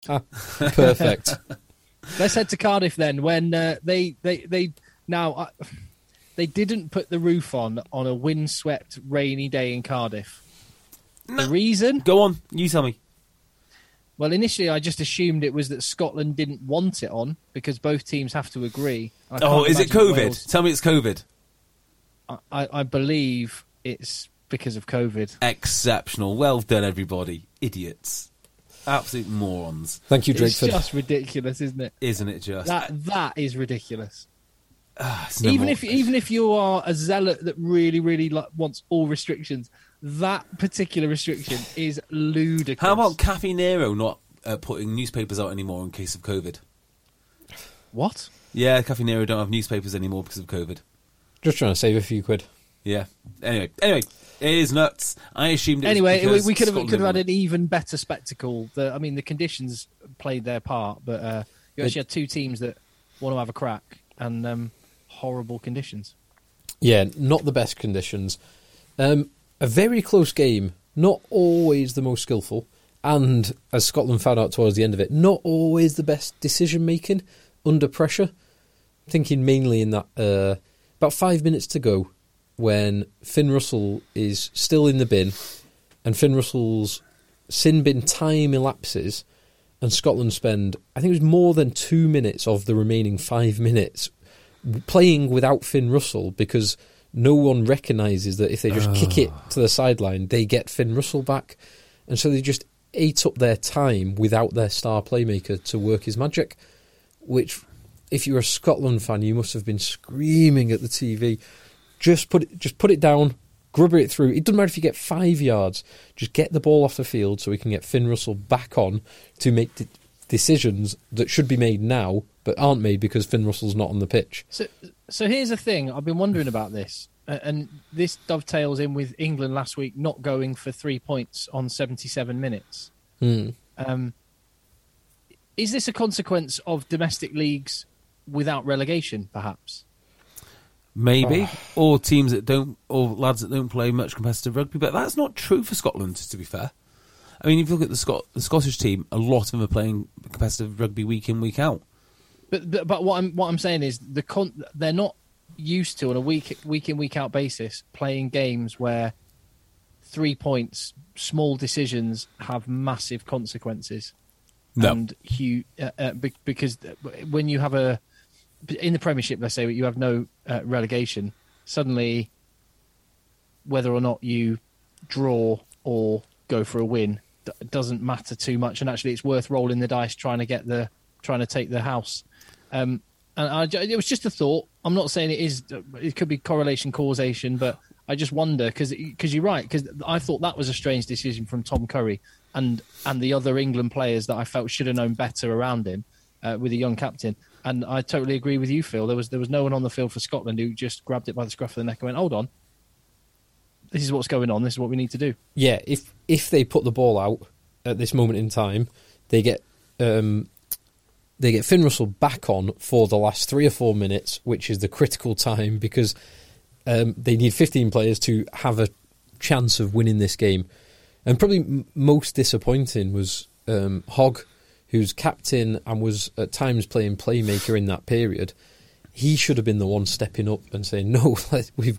Ah, perfect. Let's head to Cardiff then. When uh, they they they now uh, they didn't put the roof on on a windswept, rainy day in Cardiff. No. The reason? Go on, you tell me. Well, initially I just assumed it was that Scotland didn't want it on because both teams have to agree. I Oh, can't is it imagine COVID? Wales- Tell me it's COVID. I, I I believe it's because of COVID. Exceptional. Well done, everybody. Idiots. Absolute morons. Thank you, It's Drakeford. just ridiculous, isn't it? Isn't it just? That that is ridiculous. Ah, it's no even more- if even if you are a zealot that really really like, wants all restrictions, that particular restriction is ludicrous. How about Cafe Nero not uh, putting newspapers out anymore in case of COVID? what? Yeah, Cafe Nero don't have newspapers anymore because of COVID. Just trying to save a few quid. Yeah. Anyway, anyway, it is nuts. I assumed it was Anyway, we, because we could have we Scotland could have had didn't an even better spectacle. The, I mean, the conditions played their part, but uh, you actually had two teams that want to have a crack and um, horrible conditions. Yeah, not the best conditions. Um, a very close game, not always the most skillful, and as Scotland found out towards the end of it, not always the best decision making under pressure. Thinking mainly in that uh, about five minutes to go, when Finn Russell is still in the bin, and Finn Russell's sin bin time elapses, and Scotland spend, I think it was more than two minutes of the remaining five minutes playing without Finn Russell because no one recognises that if they just oh. kick it to the sideline, they get Finn Russell back. And so they just ate up their time without their star playmaker to work his magic, which, if you're a Scotland fan, you must have been screaming at the T V. Just put it, just put it down, grubber it through. It doesn't matter if you get five yards. Just get the ball off the field so we can get Finn Russell back on to make de- decisions that should be made now but aren't made because Finn Russell's not on the pitch. So, so here's the thing. I've been wondering about this, uh, and this dovetails in with England last week not going for three points on seventy-seven minutes. Hmm. Um, is this a consequence of domestic leagues without relegation, perhaps? Maybe, or teams that don't, or lads that don't play much competitive rugby, but that's not true for Scotland, to be fair. I mean, if you look at the Scot- the Scottish team, a lot of them are playing competitive rugby week in, week out. But but, but what I'm what I'm saying is the con- they're not used to on a week week in, week out basis playing games where three points, small decisions have massive consequences. No. And you, uh, uh, be- because when you have a in the Premiership, let's say you have no uh, relegation, suddenly whether or not you draw or go for a win d- doesn't matter too much, and actually it's worth rolling the dice trying to get the trying to take the house. Um, and I, it was just a thought. I'm not saying it is. It could be correlation causation, but I just wonder because because you're right. Because I thought that was a strange decision from Tom Curry and and the other England players that I felt should have known better around him uh, with a young captain. And I totally agree with you, Phil. There was there was no one on the field for Scotland who just grabbed it by the scruff of the neck and went, "Hold on, this is what's going on. This is what we need to do." Yeah, if if they put the ball out at this moment in time, they get um, they get Finn Russell back on for the last three or four minutes, which is the critical time because um, they need fifteen players to have a chance of winning this game. And probably m- most disappointing was um, Hogg, who's captain and was at times playing playmaker in that period. He should have been the one stepping up and saying, "No, let, we've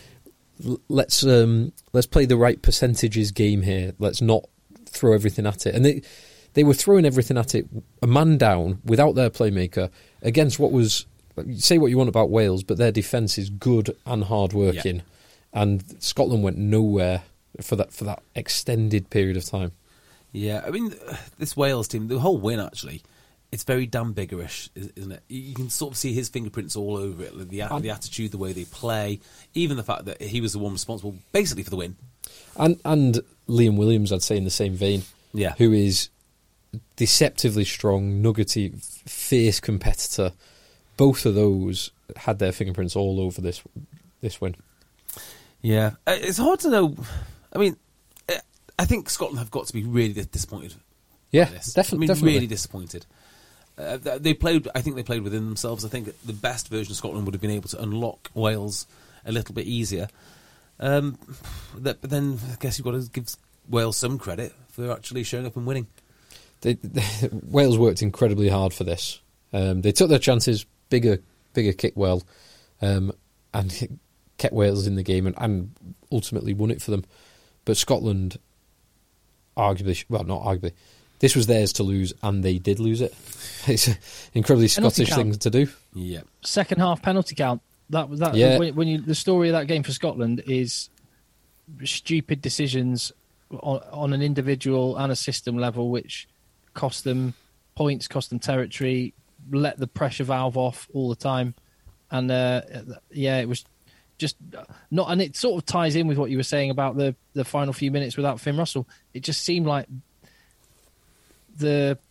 let's um, let's play the right percentages game here. Let's not throw everything at it." And they they were throwing everything at it, a man down without their playmaker against what was, say what you want about Wales, but their defence is good and hard working, yeah. And Scotland went nowhere for that for that extended period of time. Yeah, I mean, this Wales team, the whole win actually, it's very Dan Biggerish, isn't it? You can sort of see his fingerprints all over it, the, the attitude, the way they play, even the fact that he was the one responsible basically for the win. And and Liam Williams, I'd say in the same vein, yeah, who is deceptively strong, nuggety, fierce competitor. Both of those had their fingerprints all over this this win. Yeah, it's hard to know. I mean, I think Scotland have got to be really disappointed. Yeah, this. definitely. I mean, definitely. really disappointed. Uh, they played. I think they played within themselves. I think the best version of Scotland would have been able to unlock Wales a little bit easier. Um, that, but then I guess you've got to give Wales some credit for actually showing up and winning. they, they, Wales worked incredibly hard for this. Um, they took their chances, bigger, bigger kick well, um, and kept Wales in the game, and, and ultimately won it for them. But Scotland, arguably, well, not arguably, this was theirs to lose, and they did lose it. It's an incredibly Penalty Scottish count. thing to do. Yeah. Second half penalty count. That was that. Yeah. When, when you the story of that game for Scotland is stupid decisions on, on an individual and a system level, which cost them points, cost them territory, let the pressure valve off all the time, and uh, yeah, it was just not. And it sort of ties in with what you were saying about the the final few minutes without Finn Russell. It just seemed like the,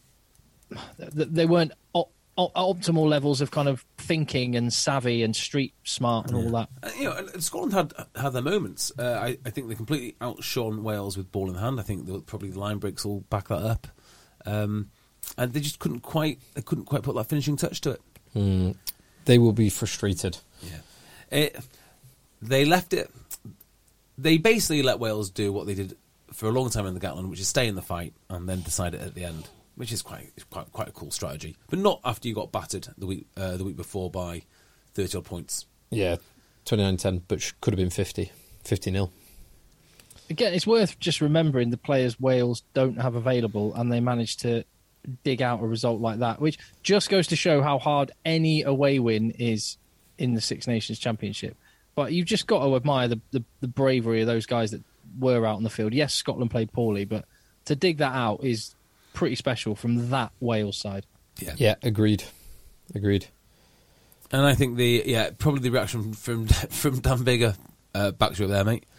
the they weren't op- op- optimal levels of kind of thinking and savvy and street smart and all that. Uh, you know, and Scotland had had their moments. Uh, I, I think they completely outshone Wales with ball in hand. I think the, probably the line breaks will back that up, um, and they just couldn't quite they couldn't quite put that finishing touch to it. Mm. They will be frustrated. Yeah, it, they left it. They basically let Wales do what they did for a long time in the Gatland, which is stay in the fight and then decide it at the end, which is quite quite quite a cool strategy. But not after you got battered the week uh, the week before by thirty odd points. Yeah, twenty-nine ten, but sh- could have been fifty, fifty nil. Again, it's worth just remembering the players Wales don't have available, and they managed to dig out a result like that, which just goes to show how hard any away win is in the Six Nations Championship. But you've just got to admire the, the, the bravery of those guys that were out on the field. Yes, Scotland played poorly, but to dig that out is pretty special from that Wales side. Yeah, Yeah, agreed. Agreed. and I think the yeah probably the reaction from from Dan Bigger uh, backs you up there, mate.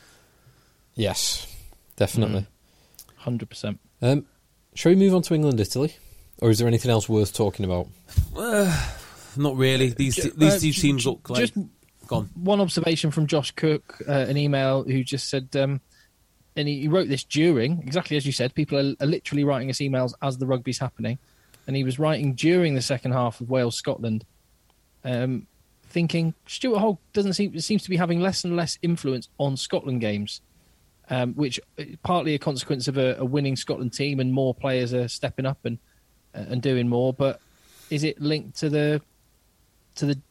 Yes, definitely. one hundred percent. Um, shall we move on to England, Italy? Or is there anything else worth talking about? Uh, not really. These Ju- these uh, two ju- teams ju- look like. just Gone. one observation from Josh Cook, uh, an email who just said, um, and he, he wrote this during, exactly as you said, people are, are literally writing us emails as the rugby's happening, and he was writing during the second half of Wales-Scotland, um, thinking Stuart Hogg doesn't seem seems to be having less and less influence on Scotland games, um, which is partly a consequence of a, a winning Scotland team and more players are stepping up and and doing more, but is it linked to the to the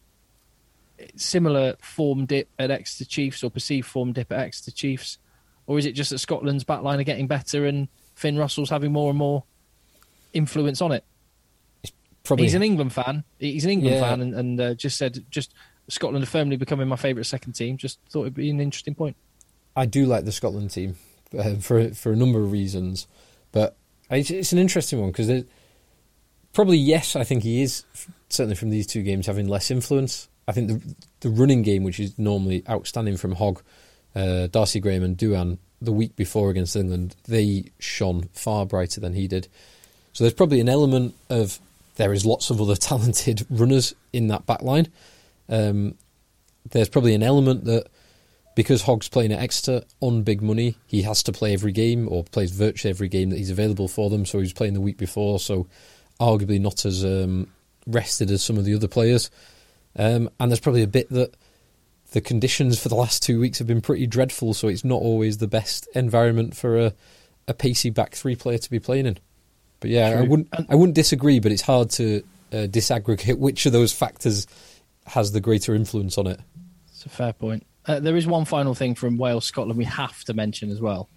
similar form dip at Exeter Chiefs or perceived form dip at Exeter Chiefs, or is it just that Scotland's backline are getting better and Finn Russell's having more and more influence on it? Probably. He's an England fan. He's an England Yeah. fan, and, and uh, just said just Scotland are firmly becoming my favourite second team. Just thought it'd be an interesting point. I do like the Scotland team uh, for for a number of reasons, but it's, it's an interesting one because probably yes, I think he is certainly from these two games having less influence. I think the the running game, which is normally outstanding from Hogg, uh, Darcy Graham and Douan the week before against England, they shone far brighter than he did. So there's probably an element of there is lots of other talented runners in that back line. Um, there's probably an element that because Hogg's playing at Exeter on big money, he has to play every game or plays virtually every game that he's available for them. So he was playing the week before, so arguably not as um, rested as some of the other players. Um, and there's probably a bit that the conditions for the last two weeks have been pretty dreadful, so it's not always the best environment for a, a pacey back three player to be playing in. But yeah, I wouldn't I wouldn't disagree, but it's hard to uh, disaggregate which of those factors has the greater influence on it. It's a fair point. Uh, there is one final thing from Wales-Scotland we have to mention as well.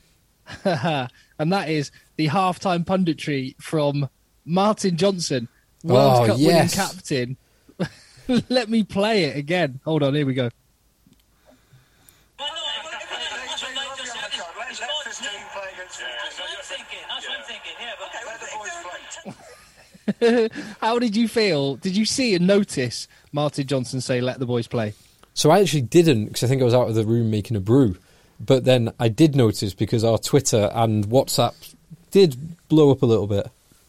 And that is the halftime punditry from Martin Johnson, World Oh, Cup yes. winning captain. Let me play it again. Hold on, here we go. How did you feel? Did you see and notice Martin Johnson say, let the boys play? So I actually didn't, because I think I was out of the room making a brew. But then I did notice because our Twitter and WhatsApp did blow up a little bit.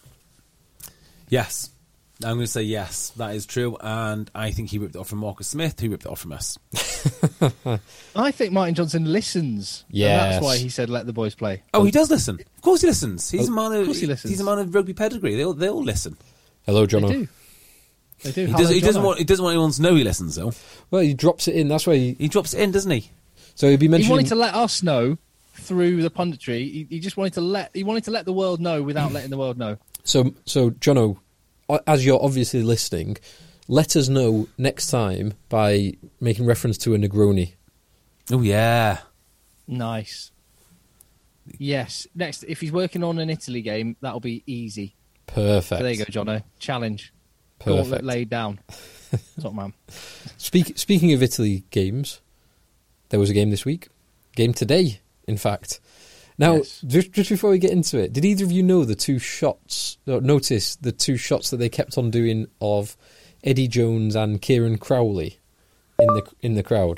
Yes. I'm going to say yes, that is true, and I think he ripped it off from Marcus Smith, who ripped it off from us. I think Martin Johnson listens. And Yes. that's why he said, let the boys play. Oh, he does listen. Of course he listens. He's Oh, a man of, of course he listens. He's a man of rugby pedigree. They all, they all listen. Hello, They Jono. do. They do. He, Hello, does, he, doesn't Jono. want, he doesn't want anyone to know he listens, though. Well, he drops it in. That's why he... He drops it in, doesn't he? So he'd be He mentioning... wanted to let us know through the punditry. He, he just wanted to let he wanted to let the world know without letting the world know. So, so Jono, as you're obviously listening, let us know next time by making reference to a Negroni. Oh, yeah. Nice. Yes. Next, if he's working on an Italy game, that'll be easy. Perfect. So there you go, Jono. Challenge. Perfect. Gauntlet laid down. Top man. Speak, speaking of Italy games, there was a game this week. Game today, in fact. Now, Yes. just, just before we get into it, did either of you know the two shots, no, notice the two shots that they kept on doing of Eddie Jones and Kieran Crowley in the in the crowd?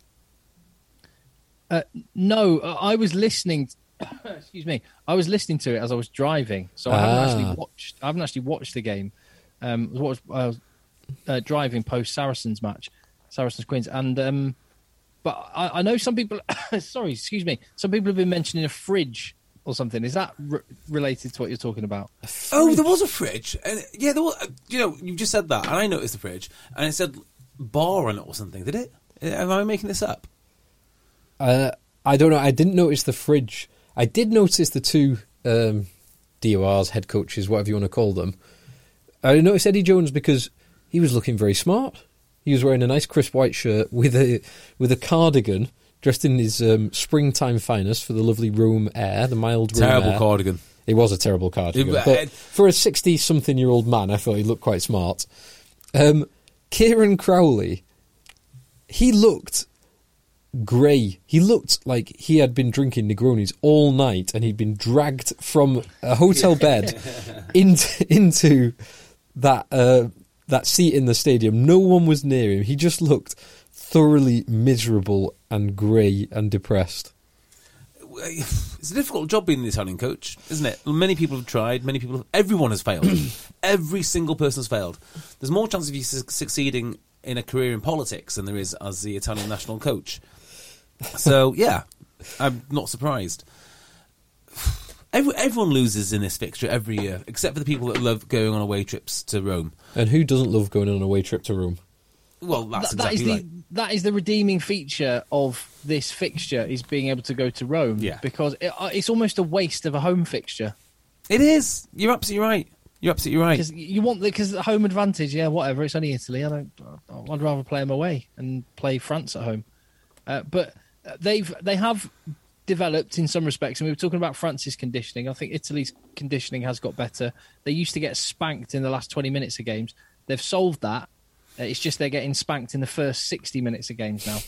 Uh, no, uh, I was listening. Excuse me. I was listening to it as I was driving, so I haven't Ah. actually watched. I haven't actually watched the game. Um, I was, I was uh, driving post Saracens match, Saracens Queens, and um, but I, I know some people. sorry, excuse me. Some people have been mentioning a fridge or something. Is that re- related to what you're talking about? Oh, there was a fridge. And yeah, there was, you know, you just said that, and I noticed the fridge, and it said bar on it or something, did it? Am I making this up? Uh, I don't know. I didn't notice the fridge. I did notice the two um, D O Rs, head coaches, whatever you want to call them. I noticed Eddie Jones because he was looking very smart. He was wearing a nice crisp white shirt with a with a cardigan, dressed in his um, springtime finest for the lovely Rome air, the mild Rome Terrible air. cardigan. It was a terrible cardigan. It- but it- for a sixty-something-year-old man, I thought he looked quite smart. Um, Kieran Crowley, he looked grey. He looked like he had been drinking Negronis all night and he'd been dragged from a hotel bed into, into that uh, that seat in the stadium. No one was near him. He just looked thoroughly miserable and grey and depressed. It's a difficult job being the Italian coach, isn't it? Many people have tried. Many people, have, everyone has failed. Every single person has failed. There's more chance of you su- succeeding in a career in politics than there is as the Italian national coach. So yeah, I'm not surprised. Every, everyone loses in this fixture every year, except for the people that love going on away trips to Rome. And who doesn't love going on an away trip to Rome? Well, that's Th- that exactly is the right. that is the redeeming feature of this fixture is being able to go to Rome. Yeah. Because it, uh, it's almost a waste of a home fixture. It is. You're absolutely right. You're absolutely right. Because you want the because the home advantage. Yeah, whatever. It's only Italy. I don't. I'd rather play them away and play France at home. Uh, but they've they have developed in some respects, and we were talking about France's conditioning. I think Italy's conditioning has got better. They used to get spanked in the last twenty minutes of games. They've solved that. Uh, it's just they're getting spanked in the first sixty minutes of games now.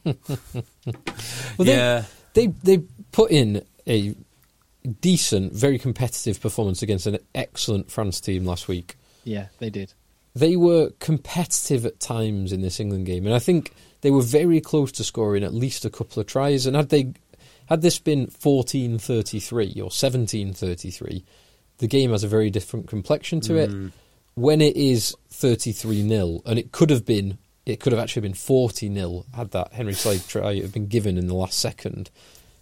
Well, they, Yeah. they they put in a decent, very competitive performance against an excellent France team last week. Yeah, they did. They were competitive at times in this England game, and I think they were very close to scoring at least a couple of tries. And had they had this been fourteen thirty-three or seventeen thirty-three, the game has a very different complexion to it. When it is thirty-three nil, and it could have been, it could have actually been forty nil had that Henry Slade try have been given in the last second.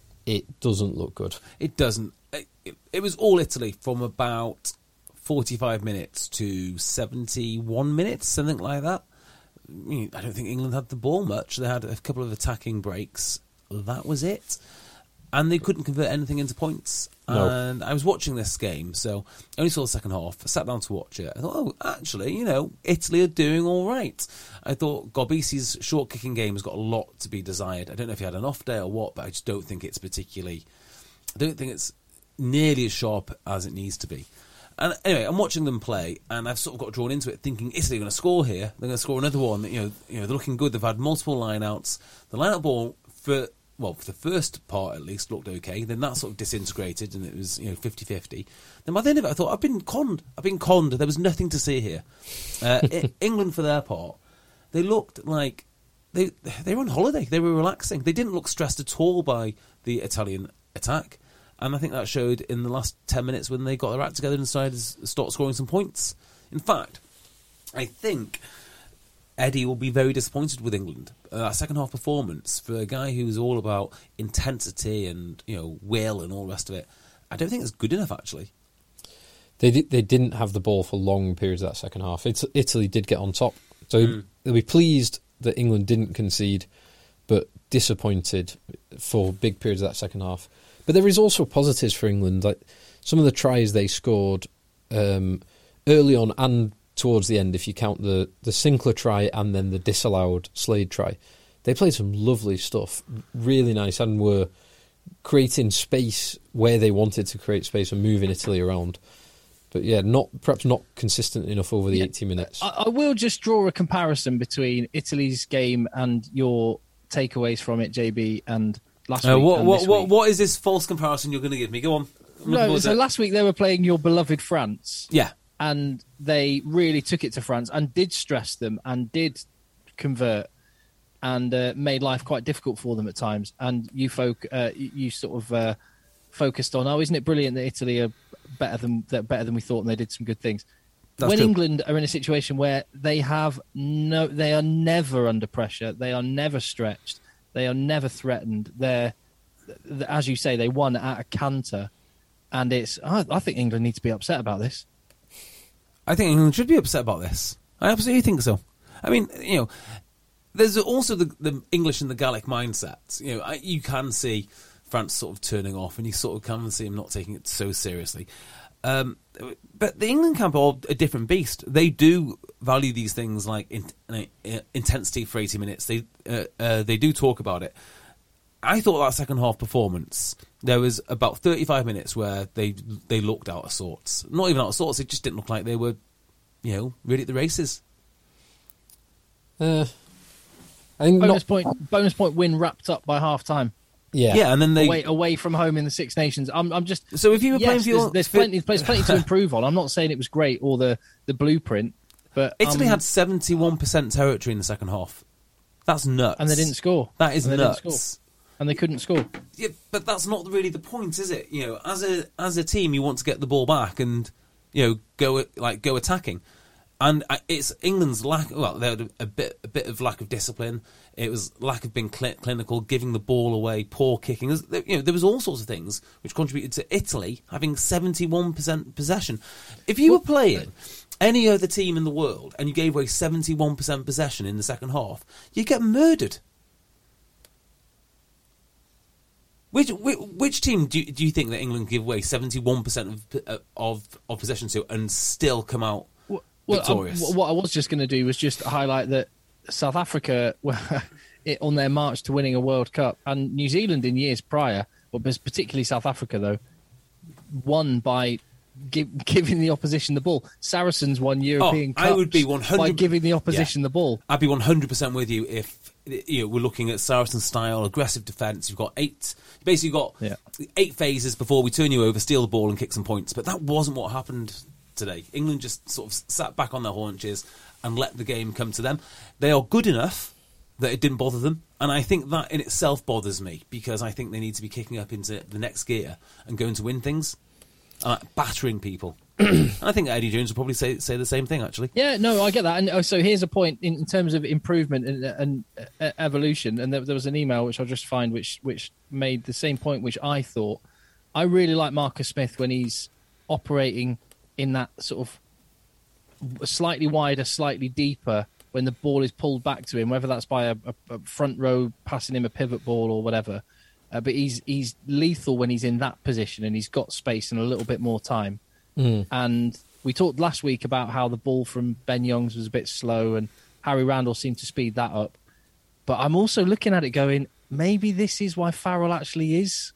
It doesn't look good. It doesn't. It, it, it was all Italy from about forty-five minutes to seventy-one minutes, something like that. I mean, I don't think England had the ball much. They had a couple of attacking breaks. That was it. And they couldn't convert anything into points. No. And I was watching this game, so I only saw the second half. I sat down to watch it. I thought, oh, actually, you know, Italy are doing all right. I thought Gorbisi's short kicking game has got a lot to be desired. I don't know if he had an off day or what, but I just don't think it's particularly... I don't think it's nearly as sharp as it needs to be. And anyway, I'm watching them play, and I've sort of got drawn into it, thinking Italy are going to score here. They're going to score another one. You know, you know, they're looking good. They've had multiple line-outs. The line-out ball for well, for the first part at least looked okay. Then that sort of disintegrated, and it was you know fifty-fifty. Then by the end of it, I thought I've been conned. I've been conned. There was nothing to see here. Uh, I- England, for their part, they looked like they they were on holiday. They were relaxing. They didn't look stressed at all by the Italian attack. And I think that showed in the last ten minutes when they got their act together and decided to start scoring some points. In fact, I think Eddie will be very disappointed with England. Uh, that second half performance, for a guy who's all about intensity and you know will and all the rest of it, I don't think it's good enough, actually. They did, they didn't have the ball for long periods of that second half. It's, Italy did get on top. So Mm. they'll be pleased that England didn't concede, but disappointed for big periods of that second half. But there is also positives for England. Like some of the tries they scored um, early on and towards the end, if you count the, the Sinclair try and then the disallowed Slade try. They played some lovely stuff, really nice, and were creating space where they wanted to create space and moving Italy around. But yeah, not perhaps not consistent enough over the yeah. eighty minutes. I, I will just draw a comparison between Italy's game and your takeaways from it, J B, and last uh, week. What, and what, this what, week. what is this false comparison you're going to give me? Go on. No, so last week they were playing your beloved France. Yeah. And they really took it to France and did stress them and did convert and uh, made life quite difficult for them at times. And you folk, uh, you sort of uh, focused on, oh, isn't it brilliant that Italy are better than they're better than we thought, and they did some good things. That's when true. England are in a situation where they have no, they are never under pressure, they are never stretched, they are never threatened. They're, as you say, they won at a canter, and it's. I, I think England need to be upset about this. I think England should be upset about this. I absolutely think so. I mean, you know, there's also the, the English and the Gallic mindset. You know, I, you can see France sort of turning off, and you sort of can see them not taking it so seriously. Um, but the England camp are a different beast. They do value these things like in, uh, intensity for eighty minutes. They uh, uh, they do talk about it. I thought that second half performance, there was about thirty-five minutes where they they looked out of sorts. Not even out of sorts, it just didn't look like they were, you know, really at the races. Uh, I think bonus not... point bonus point win wrapped up by half time. Yeah, yeah, and then they away, away from home in the Six Nations. I'm, I'm just so if you were yes, playing for your, there's, there's plenty, there's plenty to improve on. I'm not saying it was great or the, the blueprint, but Italy um, had seventy-one percent territory in the second half. That's nuts, and they didn't score. That is and nuts, and they couldn't score. Yeah, but that's not really the point, is it? You know, as a as a team, you want to get the ball back and you know go like go attacking. And it's England's lack. Well, they had a bit, a bit of lack of discipline. It was lack of being cl- clinical, giving the ball away, poor kicking. There, you know, there was all sorts of things which contributed to Italy having seventy-one percent possession. If you were playing any other team in the world and you gave away seventy-one percent possession in the second half, you'd get murdered. Which which, which team do you, do you think that England give away seventy-one percent of of of possession to and still come out? Well, um, what I was just going to do was just highlight that South Africa were on their march to winning a World Cup, and New Zealand in years prior, but particularly South Africa though, won by give, giving the opposition the ball. Saracens won European oh, Cups I would be one hundred by giving the opposition yeah. the ball. I'd be one hundred percent with you if you know, we're looking at Saracen style aggressive defence. You've got eight, basically got yeah. eight phases before we turn you over, steal the ball, and kick some points. But that wasn't what happened today. England just sort of sat back on their haunches and let the game come to them. They are good enough that it didn't bother them, and I think that in itself bothers me because I think they need to be kicking up into the next gear and going to win things, uh, battering people. And I think Eddie Jones will probably say say the same thing, actually. Yeah, no, I get that. And so here's a point in, in terms of improvement and, and uh, evolution. And there, there was an email which I'll just find which which made the same point, which I thought. I really like Marcus Smith when he's operating in that sort of slightly wider, slightly deeper, when the ball is pulled back to him, whether that's by a, a, a front row passing him a pivot ball or whatever. Uh, but he's he's lethal when he's in that position and he's got space and a little bit more time. Mm. And we talked last week about how the ball from Ben Youngs was a bit slow and Harry Randall seemed to speed that up. But I'm also looking at it going, maybe this is why Farrell actually is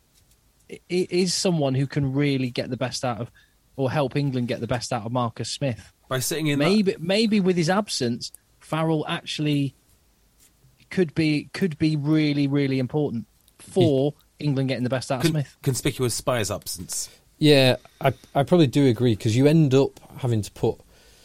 is someone who can really get the best out of, or help England get the best out of Marcus Smith. By sitting in maybe that... maybe with his absence, Farrell actually could be could be really, really important for yeah. England getting the best out of Con- Smith. Conspicuous by his absence. Yeah, I I probably do agree, because you end up having to put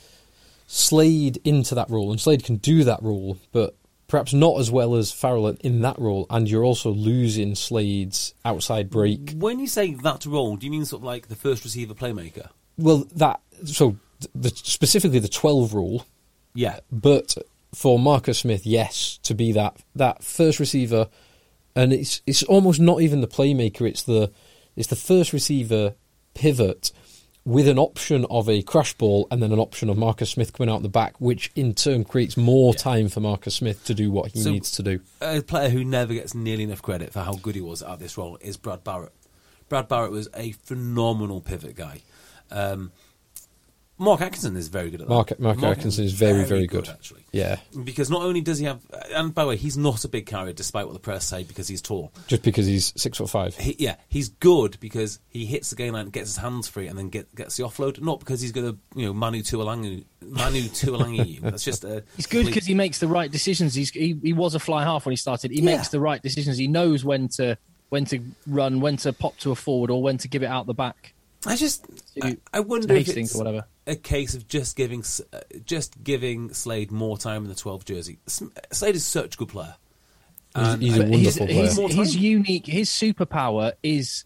Slade into that role, and Slade can do that role, but perhaps not as well as Farrell in that role, and you're also losing Slade's outside break. When you say that role, do you mean sort of like the first receiver playmaker? Well, that so the, specifically the twelve rule. Yeah, but for Marcus Smith, yes, to be that that first receiver, and it's it's almost not even the playmaker. It's the it's the first receiver pivot with an option of a crash ball and then an option of Marcus Smith coming out the back, which in turn creates more yeah. time for Marcus Smith to do what he so, needs to do. A player who never gets nearly enough credit for how good he was at this role is Brad Barrett. Brad Barrett was a phenomenal pivot guy. Um, Mark Atkinson is very good at that. Mark, Mark, Mark Atkinson is very, very, very good. good, actually. Yeah. Because not only does he have... And by the way, he's not a big carrier, despite what the press say, because he's tall. Just because he's six foot five. He, yeah, he's good because he hits the gain line, gets his hands free, and then get, gets the offload. Not because he's going to, you know, Manu Tuolangi Manu Tuolangi you. That's just a... He's good because he makes the right decisions. He's, he, he was a fly half when he started. He yeah. makes the right decisions. He knows when to when to run, when to pop to a forward, or when to give it out the back. I just... To, I, I wonder if it's... or whatever. A case of just giving uh, just giving Slade more time in the twelve jersey. Slade is such a good player. And he's, he's a wonderful his, player. His, his unique, his superpower is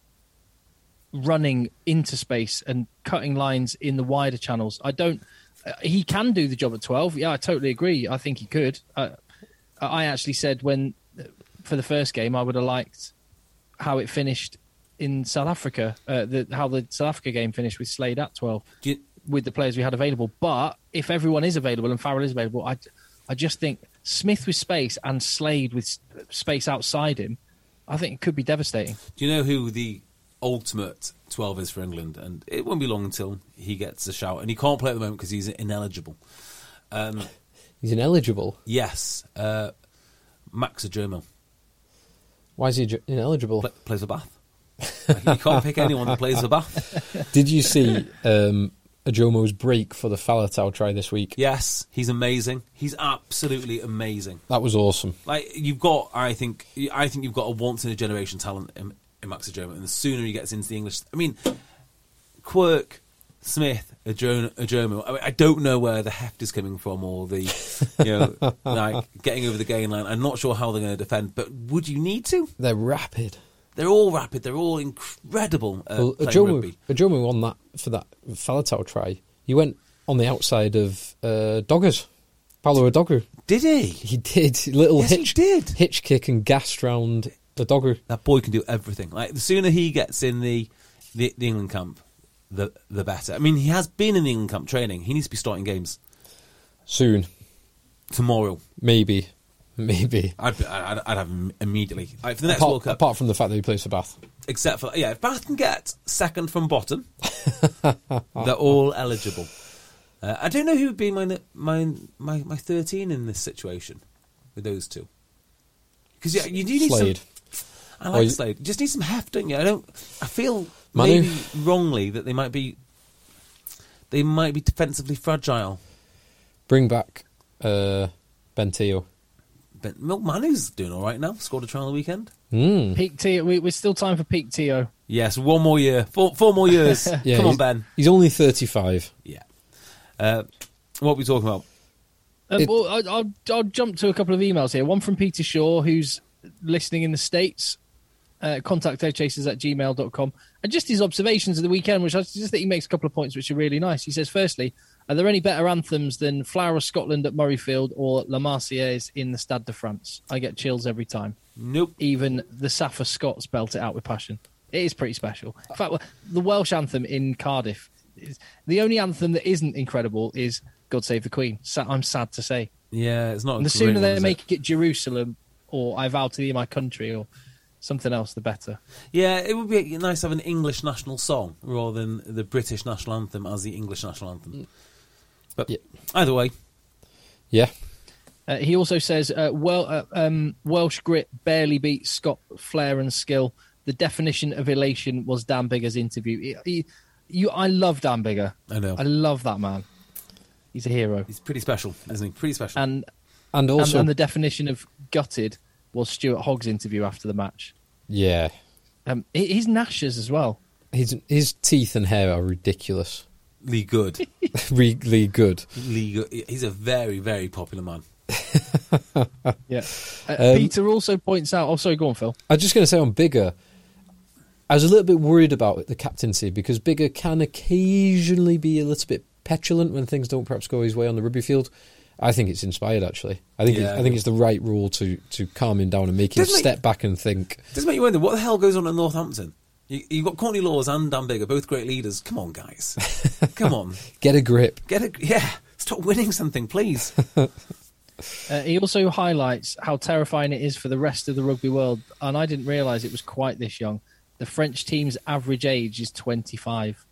running into space and cutting lines in the wider channels. I don't. Uh, he can do the job at twelve. Yeah, I totally agree. I think he could. Uh, I actually said when for the first game I would have liked how it finished in South Africa. Uh, the, how the South Africa game finished with Slade at twelve. Do you, with the players we had available. But if everyone is available and Farrell is available, I, I just think Smith with space and Slade with space outside him, I think it could be devastating. Do you know who the ultimate twelve is for England? And it won't be long until he gets a shout. And he can't play at the moment because he's ineligible. Um, he's ineligible? Yes. Uh, Max Ajomo. Why is he j- ineligible? Play, plays for Bath. You can't pick anyone that plays for Bath. Did you see... Um, Ajomo's break for the Faletau try this week? Yes, he's amazing. He's absolutely amazing. That was awesome. Like you've got, I think, I think you've got a once in a generation talent in, in Max Ajomo, and the sooner he gets into the English, I mean, Quirk, Smith, Ajomo. Ajomo I, mean, I don't know where the heft is coming from, or the, you know, like getting over the gain line. I'm not sure how they're going to defend, but would you need to? They're rapid. They're all rapid. They're all incredible. Uh, well, Ajomo, Ajomo on that for that Faletau try. He went on the outside of uh, Doggers, Paulo Dogger. Did he? He did. Little yes, hitch, he did. hitch kick and gassed round the Dogger. That boy can do everything. Like the sooner he gets in the, the the England camp, the the better. I mean, he has been in the England camp training. He needs to be starting games soon. Tomorrow, maybe. Maybe. I'd, I'd, I'd have him immediately. Like, for the next apart, World Cup. Apart from the fact that he plays for Bath. Except for, yeah, if Bath can get second from bottom, they're all eligible. Uh, I don't know who would be my, my my my thirteen in this situation with those two. Because yeah, you do need Slade. some... I like you, Slade. You just need some heft, don't you? I don't... I feel Manu. maybe wrongly that they might be... They might be defensively fragile. Bring back uh, Ben Teo. Ben, Manu's doing all right now. Scored a try on the weekend. Mm. Peak Teo. We, we're still time for peak Teo. Yes, one more year. Four, four more years. yeah, Come on, Ben. He's only thirty-five. Yeah. Uh, what are we talking about? Um, It- well, I, I'll, I'll jump to a couple of emails here. One from Peter Shaw, who's listening in the States. Uh, contact edgechasers at gmail dot com. And just his observations of the weekend, which I just think he makes a couple of points which are really nice. He says, firstly, are there any better anthems than Flower of Scotland at Murrayfield or La Marseillaise in the Stade de France? I get chills every time. Nope. Even the Safa Scots belt it out with passion. It is pretty special. In fact, the Welsh anthem in Cardiff, is, the only anthem that isn't incredible is God Save the Queen. Sa- I'm sad to say. Yeah, it's not. And the sooner they make it Jerusalem or I Vow to Thee My Country or something else, the better. Yeah, it would be nice to have an English national song rather than the British national anthem as the English national anthem. But yeah. Either way. Yeah. Uh, he also says, uh, well, uh, um, Welsh grit barely beats Scott flair and skill. The definition of elation was Dan Bigger's interview. He, he, you, I love Dan Bigger. I know. I love that man. He's a hero. He's pretty special, isn't he? Pretty special. And and also, and, and the definition of gutted was Stuart Hogg's interview after the match. Yeah. Um, his gnashes as well. His his teeth and hair are ridiculous. Lee Good. really good. Lee Good. He's a very, very popular man. Yeah. Uh, Um, Peter also points out... Oh, sorry, go on, Phil. I was just going to say on Bigger, I was a little bit worried about the captaincy because Bigger can occasionally be a little bit petulant when things don't perhaps go his way on the rugby field. I think it's inspired, actually. I think Yeah, it's, I think it's the right rule to, to calm him down and make him Doesn't step make- back and think. Does it make you wonder what the hell goes on in Northampton? You, you've got Courtney Laws and Dan Bigger, both great leaders. Come on, guys. Come on. Get a grip. Get a... Yeah. Stop winning something, please. Uh, he also highlights how terrifying it is for the rest of the rugby world, and I didn't realise it was quite this young. The French team's average age is twenty-five.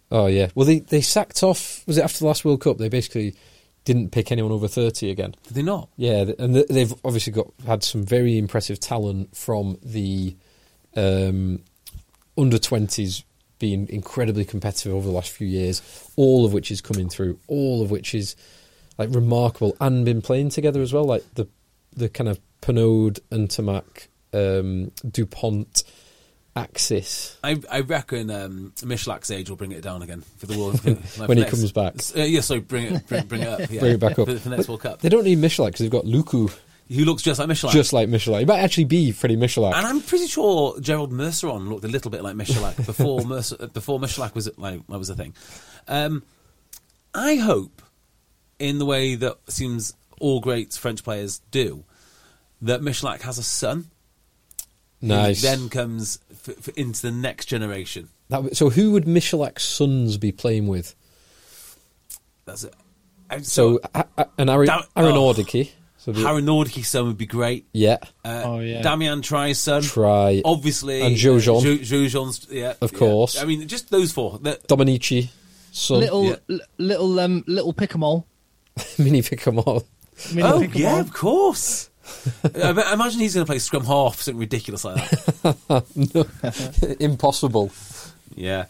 Oh, yeah. Well, they, they sacked off, was it after the last World Cup? They basically didn't pick anyone over thirty again. Did they not? Yeah, and they've obviously got had some very impressive talent from the um, under twenties being incredibly competitive over the last few years, all of which is coming through, all of which is like remarkable and been playing together as well, like the the kind of Pinode and Tamac, um, DuPont axis. I, I reckon um, Michalak's age will bring it down again for the World Cup. When he next, comes back. Uh, yeah, sorry, bring it, bring, bring it up. Yeah. Bring it back up. For, for the next World Cup. They don't need Michalak because they've got Luku. Who looks just like Michalak. Just like Michalak. He might actually be Freddie Michalak. And I'm pretty sure Gerald Merceron looked a little bit like Michalak before Mercer, before Michalak was like that was a thing. Um, I hope, in the way that seems all great French players do, that Michalak has a son. Nice. Who then comes f- f- into the next generation. That, so who would Michalak's sons be playing with? That's it. So, so a, a, an Aaron, Dam- Aaron oh, Ordicke. So Aaron Ordicke's son would be great. Yeah. Uh, oh, yeah. Damian Try's son. Try. Obviously. And Jojon. Uh, Jojon's, yeah. Of yeah. course. I mean, just those four. The, Dominici, son. Little, yeah. l- little, um, little Picamole. Mini Picamole. Mini oh, Picamole. yeah, of course. I imagine he's going to play scrum half, something ridiculous like that. No, impossible. Yeah.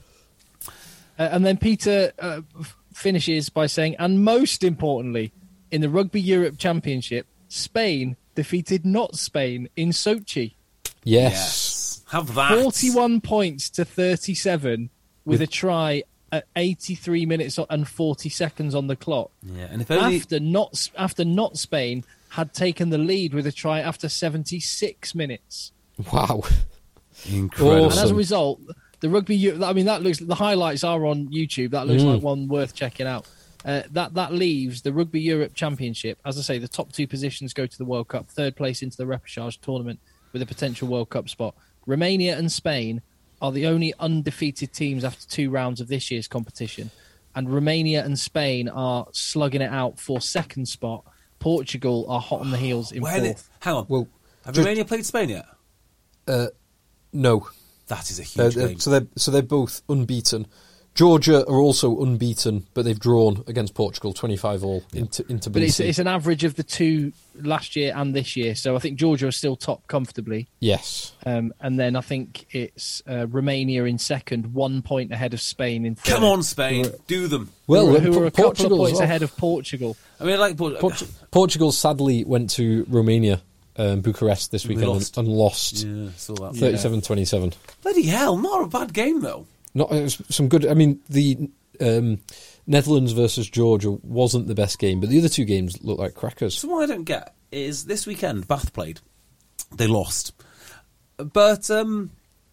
Uh, and then Peter uh, f- finishes by saying, and most importantly, in the Rugby Europe Championship, Spain defeated not Spain in Sochi. Yes. yes. Have that. forty-one points to thirty-seven with, with a try at eighty-three minutes and forty seconds on the clock. Yeah, and if only... After not, after not Spain had taken the lead with a try after seventy-six minutes. Wow. Incredible. And as a result, the rugby, I mean, that looks, the highlights are on YouTube. That looks mm. like one worth checking out. Uh, that, that leaves the Rugby Europe Championship. As I say, the top two positions go to the World Cup, third place into the repechage tournament with a potential World Cup spot. Romania and Spain are the only undefeated teams after two rounds of this year's competition. And Romania and Spain are slugging it out for second spot. Portugal are hot on the heels in Where fourth. They, hang on. Well, Have just, Romania played Spain yet? Uh, no. That is a huge they're, game. They're, so, they're, so they're both unbeaten. Georgia are also unbeaten, but they've drawn against Portugal twenty-five all yeah. into, into B C. But it's, it's an average of the two last year and this year, so I think Georgia are still top comfortably. Yes. Um, and then I think it's uh, Romania in second, one point ahead of Spain in third. Come on, Spain, do them. Well, who, who P- are a couple Portugal of points well. ahead of Portugal. I mean, like Port- Port- Portugal sadly went to Romania, um, Bucharest this weekend lost. And, and lost yeah, saw that. thirty-seven twenty-seven. Bloody hell, not a bad game though. Not it was some good. I mean, the um, Netherlands versus Georgia wasn't the best game, but the other two games looked like crackers. So what I don't get is this weekend Bath played, they lost, but um,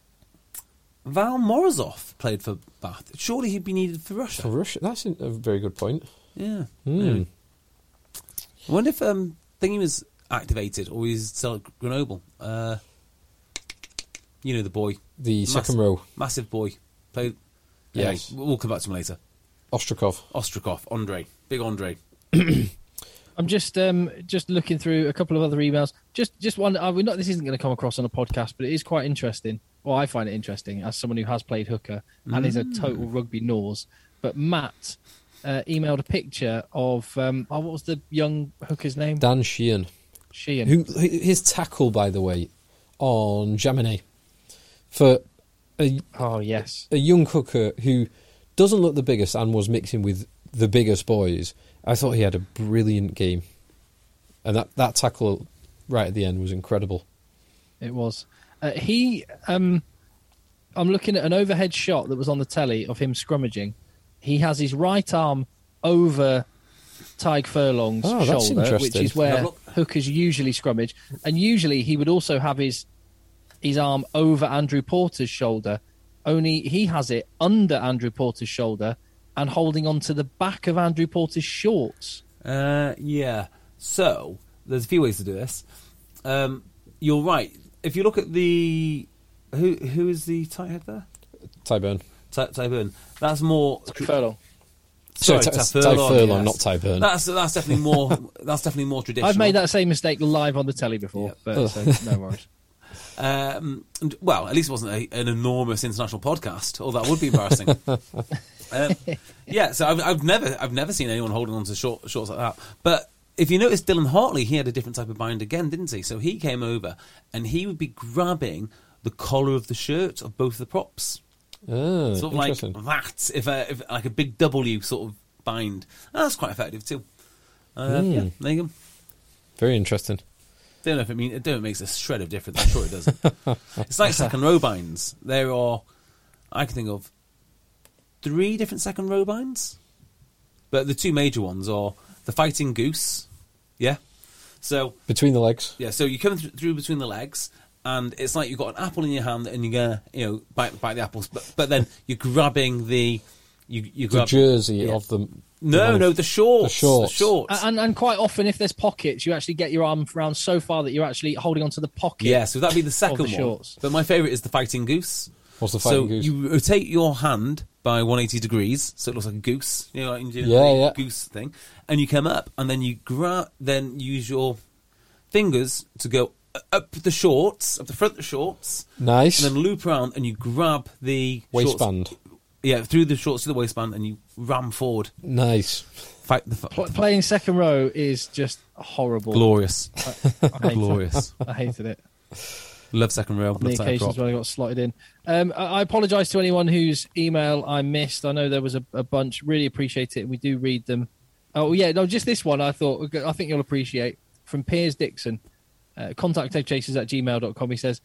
Val Morozov played for Bath. Surely he'd be needed for Russia. For Russia, that's a very good point. Yeah. Mm. I wonder if um, Thingy was activated or he's still at Grenoble. Uh, you know the boy, the Mass- second row, massive boy. Played. Yes, anyway, we'll come back to him later. Ostrakov, Ostrakov, Andre, big Andre. I'm just um, just looking through a couple of other emails. Just just one. Uh, we're not. This isn't going to come across on a podcast, but it is quite interesting. Well, I find it interesting as someone who has played hooker and mm. is a total rugby nose. But Matt uh, emailed a picture of um, oh, what was the young hooker's name? Dan Sheehan. Sheehan. Who his tackle, by the way, on Jaminet for a, oh yes, a young hooker who doesn't look the biggest and was mixing with the biggest boys. I thought he had a brilliant game, and that, that tackle right at the end was incredible. It was. Uh, he, um, I'm looking at an overhead shot that was on the telly of him scrummaging. He has his right arm over Tyg Furlong's oh, shoulder, which is where hookers usually scrummage, and usually he would also have his his arm over Andrew Porter's shoulder. Only he has it under Andrew Porter's shoulder and holding on to the back of Andrew Porter's shorts. Uh, yeah. So, there's a few ways to do this. Um, you're right. If you look at the... Who Who is the tight head there? Tyburn. Ty, Tyburn. That's more... Ty Furlong. Sorry, Ty, Ty Furlong, Ty Furlong yes. not Tyburn. That's that's definitely more. That's definitely more traditional. I've made that same mistake live on the telly before, yeah. but so, no worries. Um, and, well, at least it wasn't a, an enormous international podcast, or that would be embarrassing. um, yeah, so I've, I've never, I've never seen anyone holding on to short, shorts like that. But if you notice, Dylan Hartley, he had a different type of bind again, didn't he? So he came over and he would be grabbing the collar of the shirt of both the props, Oh, sort of like that. If, a, if like a big W sort of bind, oh, that's quite effective too. Uh, Mm. Yeah, there you go. Very interesting. Don't know if it mean it don't makes a shred of difference. I'm sure it doesn't. It's like second row binds. There are, I can think of three different second row binds, but the two major ones are the Fighting Goose. Yeah, so Between the legs. yeah, so you come th- through between the legs, and it's like you've got an apple in your hand, and you're gonna you know bite bite the apples, but but then you're grabbing the you you The grab jersey yeah. of them. No, no, the shorts. The shorts. The shorts. And, and quite often, if there's pockets, you actually get your arm around so far that you're actually holding onto the pocket. Yeah, so that'd be the second the one. shorts. But my favourite is the Fighting Goose. What's the Fighting so Goose? you rotate your hand by one hundred eighty degrees, so it looks like a goose. You know, like you do Yeah, the yeah. goose thing. And you come up, and then you grab, then use your fingers to go up the shorts, up the front of the shorts, Nice. and then loop around, and you grab the shorts- Waistband. yeah, through the shorts to the waistband, and you ram forward. Nice. Fight the f- Pl- playing second row is just horrible. glorious, I, I hated glorious. It. I hated it. Love second row. On the Love second occasions prop. when I got slotted in. Um, I, I apologise to anyone whose email I missed. I know there was a, a bunch. Really appreciate it. We do read them. Oh yeah, no, just this one. I thought I think you'll appreciate from Piers Dixon. Uh, contact eggchasers at gmail dot com. He says,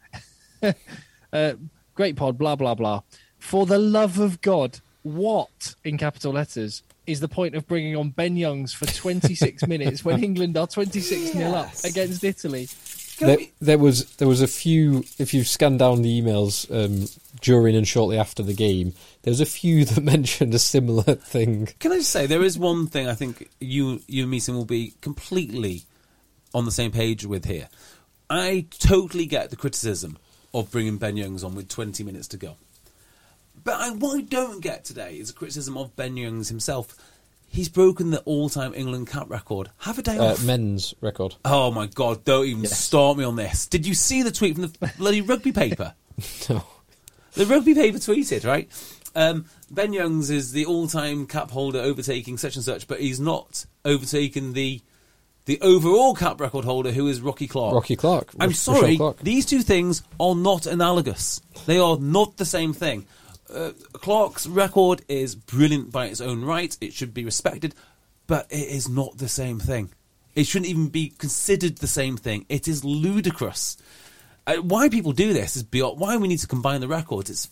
uh, "Great pod, blah blah blah. For the love of God, what in capital letters is the point of bringing on Ben Youngs for twenty-six minutes when England are twenty-six nil up against Italy?" There, there was there was a few. If you scan down the emails um, during and shortly after the game, there was a few that mentioned a similar thing. Can I just say, there is one thing I think you, you and Meeson will be completely on the same page with here. I totally get the criticism of bringing Ben Youngs on with twenty minutes to go. But I, what I don't get today is a criticism of Ben Youngs himself. He's broken the all-time England cap record. Have a day Uh, off. men's record. Oh, my God, don't even Yes. start me on this. Did you see the tweet from the bloody rugby paper? No. The rugby paper tweeted, right? Um, Ben Youngs is the all-time cap holder overtaking such and such, but he's not overtaken the the overall cap record holder, who is Rocky Clark. Rocky Clark. I'm Ro- sorry, Rochelle Clark. these two things are not analogous. They are not the same thing. Uh, Clark's record is brilliant by its own right. It should be respected, but it is not the same thing. It shouldn't even be considered the same thing. It is ludicrous. Uh, why people do this is beyond. Why we need to combine the records? It's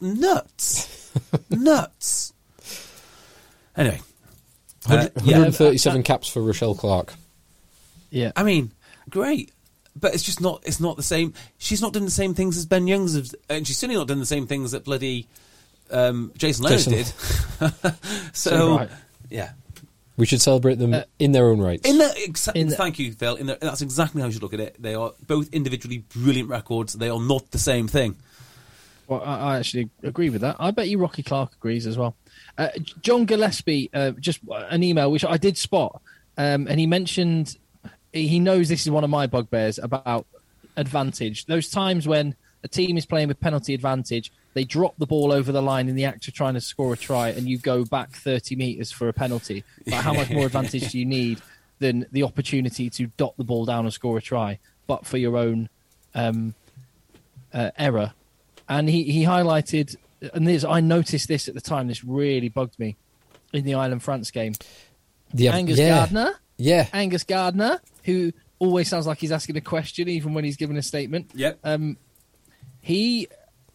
nuts, nuts. Anyway, uh, one yeah, hundred thirty-seven caps for Rochelle Clark. Yeah, I mean, great, but it's just not. It's not the same. She's not doing the same things as Ben Youngs, has- and she's certainly not doing the same things that bloody um, Jason Leonard Jason. did. so, So right. yeah, We should celebrate them Uh, in their own rights. in that, exa- In the- thank you, Phil. In the, that's exactly how you should look at it. They are both individually brilliant records. They are not the same thing. Well, I, I actually agree with that. I bet you Rocky Clark agrees as well. Uh, John Gillespie, uh, just an email which I did spot, um, and he mentioned he knows this is one of my bugbears about advantage. Those times when a team is playing with penalty advantage, they drop the ball over the line in the act of trying to score a try, and you go back thirty metres for a penalty. But how much more advantage do you need than the opportunity to dot the ball down and score a try, but for your own um, uh, error? And he, he highlighted, and this, I noticed this at the time, this really bugged me in the Ireland-France game. The- Angus yeah. Gardner, Yeah. Angus Gardner, who always sounds like he's asking a question, even when he's giving a statement. Yep. Um, he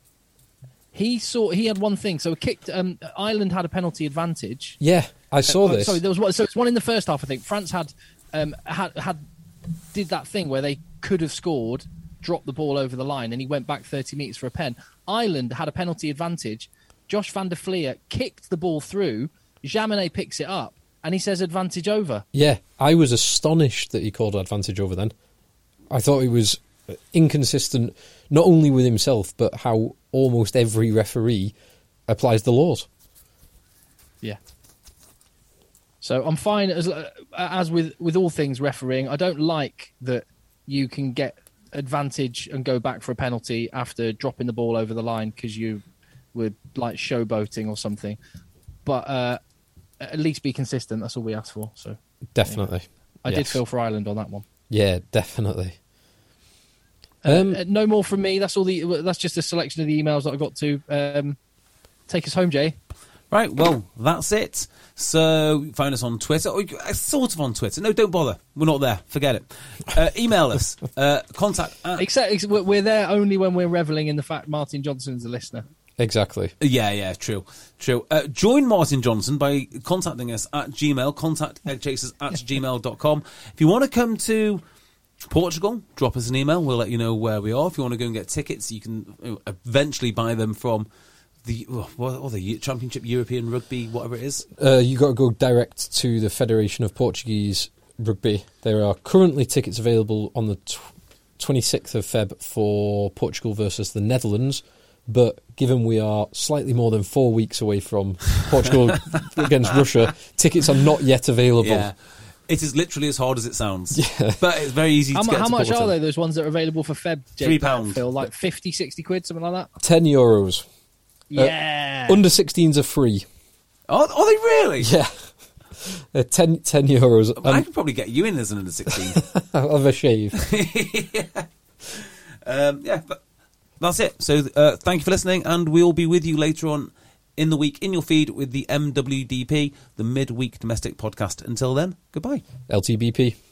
he saw he had one thing. So kicked. Um, Ireland had a penalty advantage. Yeah, I saw Uh, this. Sorry, there was one. So it's one in the first half. I think France had um, had had did that thing where they could have scored, dropped the ball over the line, and he went back thirty metres for a pen. Ireland had a penalty advantage. Josh van der Fleer kicked the ball through. Jaminet picks it up, and he says advantage over. Yeah, I was astonished that he called advantage over then. I thought he was inconsistent, not only with himself, but how almost every referee applies the laws. Yeah. So I'm fine as as with with all things refereeing. I don't like that you can get advantage and go back for a penalty after dropping the ball over the line because you were like showboating or something. But uh, at least be consistent. That's all we asked for. So definitely, yeah. I yes. did feel for Ireland on that one. Yeah, definitely. Um, uh, no more from me. That's all the. That's just a selection of the emails that I got to. Um, take us home, Jay. Right, well, that's it. So, find us on Twitter. Or, sort of on Twitter. No, don't bother. We're not there. Forget it. Uh, email us. Uh, contact at... Except, except we're there only when we're revelling in the fact Martin Johnson's a listener. Exactly. Yeah, yeah, true. True. Uh, join Martin Johnson by contacting us at Gmail. Contact eggchasers at gmail dot com. If you want to come to Portugal, drop us an email. We'll let you know where we are. If you want to go and get tickets, you can eventually buy them from... The what or the Championship European Rugby, whatever it is. Uh, you got to go direct to the Federation of Portuguese Rugby. There are currently tickets available on the twenty-sixth of February for Portugal versus the Netherlands. But given we are slightly more than four weeks away from Portugal against Russia, tickets are not yet available. Yeah. It is literally as hard as it sounds. Yeah. But it's very easy how to mu- get How to much Porto. are they, those ones that are available for Feb? Jake, Three pounds. Phil, like fifty, sixty quid, something like that? Ten euros. Yeah. Uh, under sixteens are free. Oh, are they really? Yeah. Uh, ten, ten euros. Well, I Um, could probably get you in as an under sixteen. I'll have a shave. yeah. Um, yeah, but that's it. So uh, thank you for listening, and we'll be with you later on in the week in your feed with the M W D P, the midweek domestic podcast. Until then, goodbye. L T B P.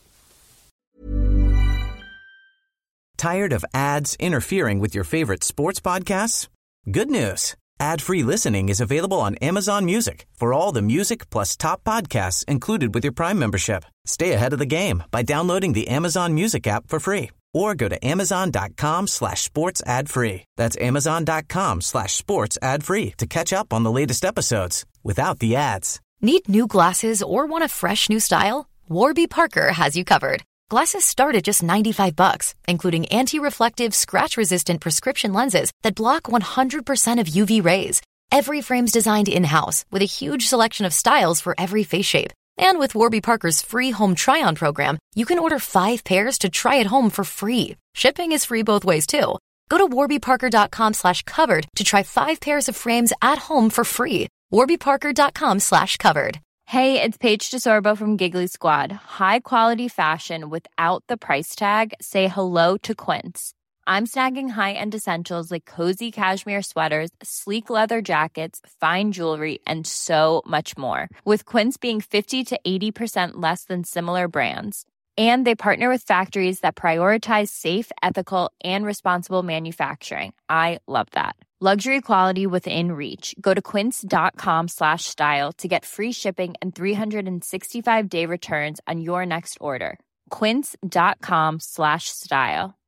Tired of ads interfering with your favorite sports podcasts? Good news. Ad-free listening is available on Amazon Music for all the music plus top podcasts included with your Prime membership. Stay ahead of the game by downloading the Amazon Music app for free or go to amazon.com slash sports ad free. That's amazon.com slash sports ad free to catch up on the latest episodes without the ads. Need new glasses or want a fresh new style? Warby Parker has you covered. Glasses start at just ninety-five bucks, including anti-reflective, scratch-resistant prescription lenses that block one hundred percent of U V rays. Every frame's designed in-house with a huge selection of styles for every face shape. And with Warby Parker's free home try-on program, you can order five pairs to try at home for free. Shipping is free both ways, too. Go to warbyparker.com slash covered to try five pairs of frames at home for free. warbyparker.com slash covered. Hey, it's Paige DeSorbo from Giggly Squad. High quality fashion without the price tag. Say hello to Quince. I'm snagging high-end essentials like cozy cashmere sweaters, sleek leather jackets, fine jewelry, and so much more. With Quince being fifty to eighty percent less than similar brands. And they partner with factories that prioritize safe, ethical, and responsible manufacturing. I love that. Luxury quality within reach. Go to quince.com slash style to get free shipping and three sixty-five day returns on your next order. Quince.com slash style.